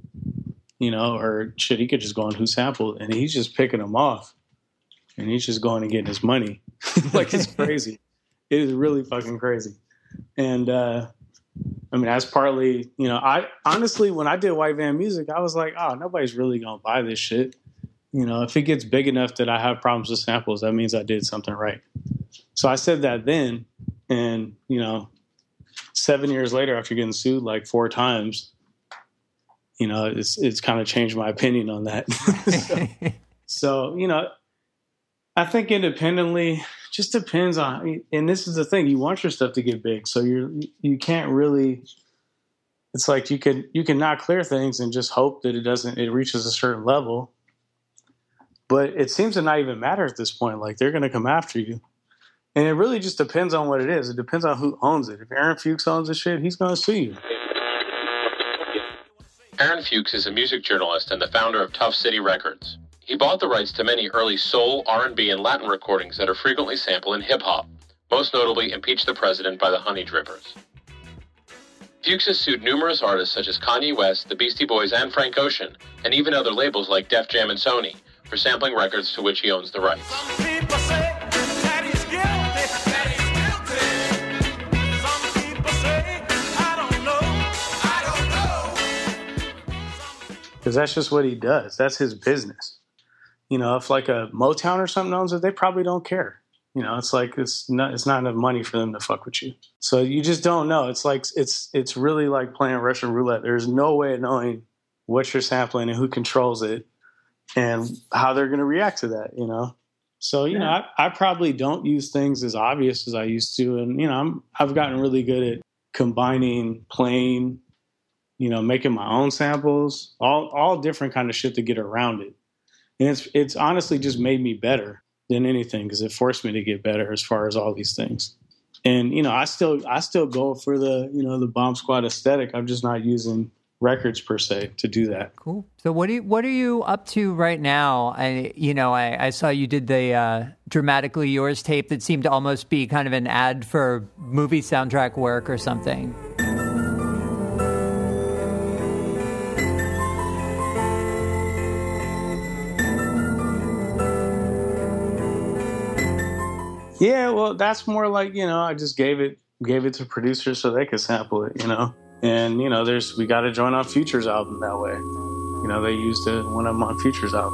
or shit, he could just go on Who Sampled, and he's just picking them off, and he's just going and getting his money. Like, it's crazy. It is really fucking crazy. And, that's partly, I honestly, when I did White Van Music, I was like, oh, nobody's really going to buy this shit. If it gets big enough that I have problems with samples, that means I did something right. So I said that then, and, 7 years later, after getting sued like 4 times, it's kind of changed my opinion on that. So, I think independently, just depends on, and this is the thing, you want your stuff to get big, so you can't really, it's like you can not clear things and just hope that it reaches a certain level. But it seems to not even matter at this point. Like, they're going to come after you. And it really just depends on what it is. It depends on who owns it. If Aaron Fuchs owns the shit, he's going to sue you. Aaron Fuchs is a music journalist and the founder of Tough City Records. He bought the rights to many early soul, R&B, and Latin recordings that are frequently sampled in hip-hop, most notably Impeach the President by the Honey Drippers. Fuchs has sued numerous artists such as Kanye West, the Beastie Boys, and Frank Ocean, and even other labels like Def Jam and Sony, for sampling records to which he owns the rights. Because that's just what he does. That's his business. You know, if like a Motown or something owns it, they probably don't care. You know, it's like it's not enough money for them to fuck with you. So you just don't know. It's like it's really like playing Russian roulette. There's no way of knowing what you're sampling and who controls it and how they're going to react to that, you know? So, you know, I probably don't use things as obvious as I used to. And, you know, I've gotten really good at combining, playing, you know, making my own samples, all different kind of shit to get around it. And it's honestly just made me better than anything because it forced me to get better as far as all these things. And, you know, I still go for the, you know, the Bomb Squad aesthetic. I'm just not using records per se to do that. Cool. So what are you up to right now? I saw you did the Dramatically Yours tape that seemed to almost be kind of an ad for movie soundtrack work or something. Yeah, well, that's more like, you know, I just gave it to producers so they could sample it, you know. And, you know, we got to join on Future's album that way. You know, they used one of them on Future's album.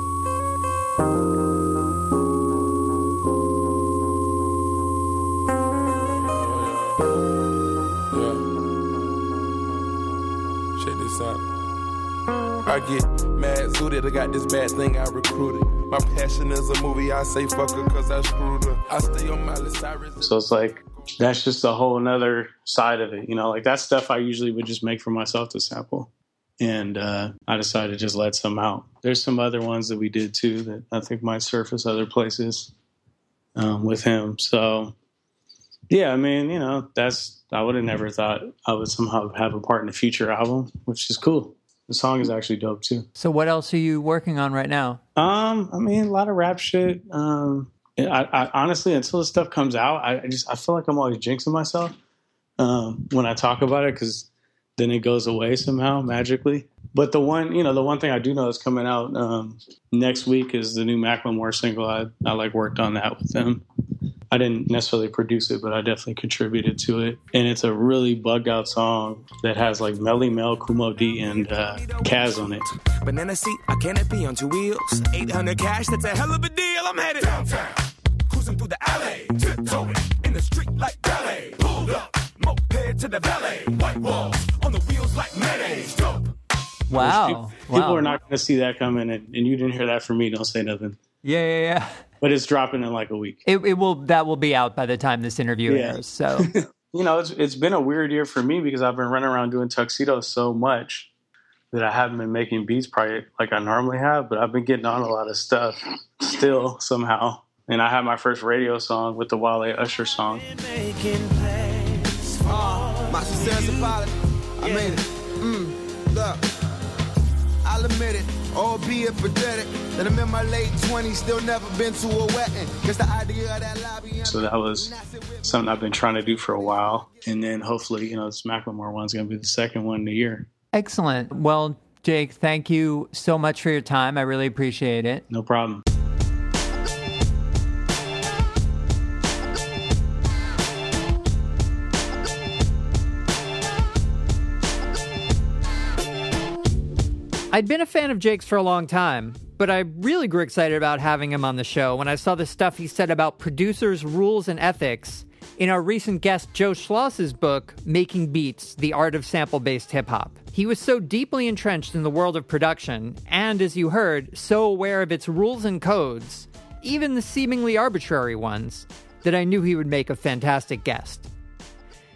Yeah. Check this out. I get mad zooted, I got this bad thing I recruited. My passion is a movie, I say fuck her cause I screwed her. I stay on Miley Cyrus. So it's like, that's just a whole another side of it. You know, like that stuff I usually would just make for myself to sample. And I decided to just let some out. There's some other ones that we did too that I think might surface other places with him. So, yeah, I mean, you know, I would have never thought I would somehow have a part in the Future album, which is cool. The song is actually dope too. So what else are you working on right now? I mean, a lot of rap shit. I honestly, until this stuff comes out, I feel like I'm always jinxing myself when I talk about it because then it goes away somehow magically. But the one thing I do know is coming out next week is the new Macklemore single. I like worked on that with them. I didn't necessarily produce it, but I definitely contributed to it. And it's a really bugged out song that has like Melly Mel, Kumo D, and Kaz on it. Banana seat, I can't be on two wheels. 800 cash, that's a hell of a deal. I'm headed downtown, cruising through the alley, tiptoeing in the street like ballet. Pulled up, moped to the valet. White walls on the wheels like mayonnaise. Dope. Wow. People are not going to see that coming, and you didn't hear that from me. Don't say nothing. Yeah. But it's dropping in like a week. That will be out by the time this interview airs. So, you know, it's been a weird year for me because I've been running around doing tuxedos so much that I haven't been making beats probably like I normally have. But I've been getting on a lot of stuff still somehow. And I had my first radio song with the Wale Usher song. My sincerest apology. I made it. Look, I'll admit it. Albeit pathetic, that I'm in my late 20s, still never been to a wedding. Guess the idea of that lobby. So that was something I've been trying to do for a while. And then hopefully, you know, this Macklemore one's going to be the second one in the year. Excellent. Well, Jake, thank you so much for your time. I really appreciate it. No problem. I'd been a fan of Jake's for a long time, but I really grew excited about having him on the show when I saw the stuff he said about producers' rules and ethics in our recent guest Joe Schloss's book, Making Beats, The Art of Sample-Based Hip-Hop. He was so deeply entrenched in the world of production, and as you heard, so aware of its rules and codes, even the seemingly arbitrary ones, that I knew he would make a fantastic guest.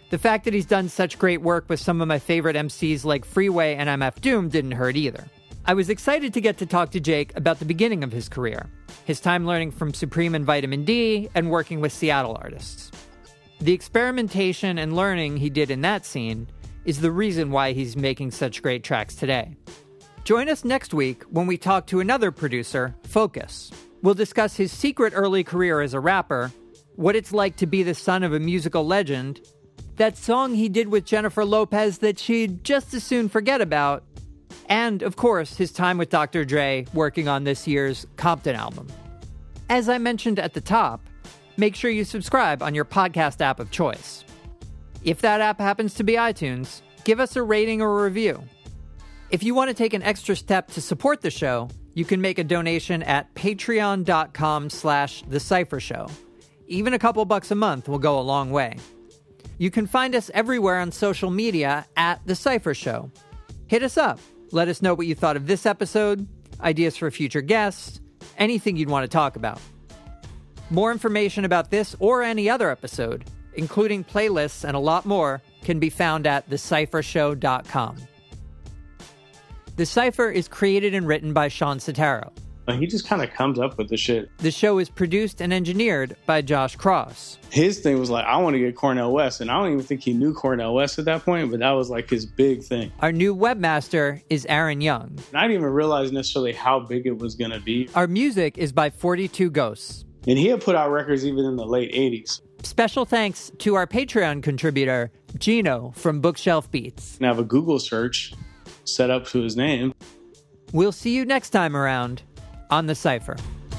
The fact that he's done such great work with some of my favorite MCs like Freeway and MF Doom didn't hurt either. I was excited to get to talk to Jake about the beginning of his career, his time learning from Supreme and Vitamin D, and working with Seattle artists. The experimentation and learning he did in that scene is the reason why he's making such great tracks today. Join us next week when we talk to another producer, Focus. We'll discuss his secret early career as a rapper, what it's like to be the son of a musical legend, that song he did with Jennifer Lopez that she'd just as soon forget about, and, of course, his time with Dr. Dre working on this year's Compton album. As I mentioned at the top, make sure you subscribe on your podcast app of choice. If that app happens to be iTunes, give us a rating or a review. If you want to take an extra step to support the show, you can make a donation at patreon.com/The Cypher Show. Even a couple bucks a month will go a long way. You can find us everywhere on social media at The Cypher Show. Hit us up. Let us know what you thought of this episode, ideas for future guests, anything you'd want to talk about. More information about this or any other episode, including playlists and a lot more, can be found at thecyphershow.com. The Cypher is created and written by Sean Sotaro. He just kind of comes up with the shit. The show is produced and engineered by Josh Cross. His thing was like, I want to get Cornel West. And I don't even think he knew Cornel West at that point, but that was like his big thing. Our new webmaster is Aaron Young. And I didn't even realize necessarily how big it was going to be. Our music is by 42 Ghosts. And he had put out records even in the late 80s. Special thanks to our Patreon contributor, Gino from Bookshelf Beats. And have a Google search set up to his name. We'll see you next time around on The Cypher.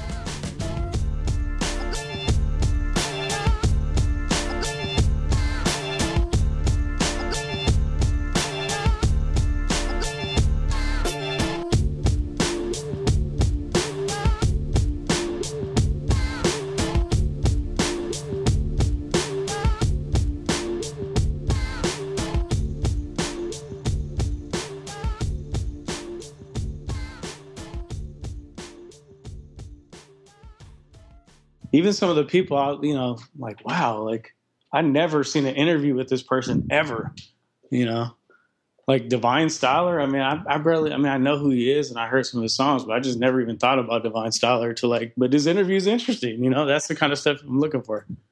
Even some of the people out, like, wow, like I never seen an interview with this person ever, like Divine Styler. I mean, I know who he is and I heard some of his songs, but I just never even thought about Divine Styler but his interview is interesting. That's the kind of stuff I'm looking for.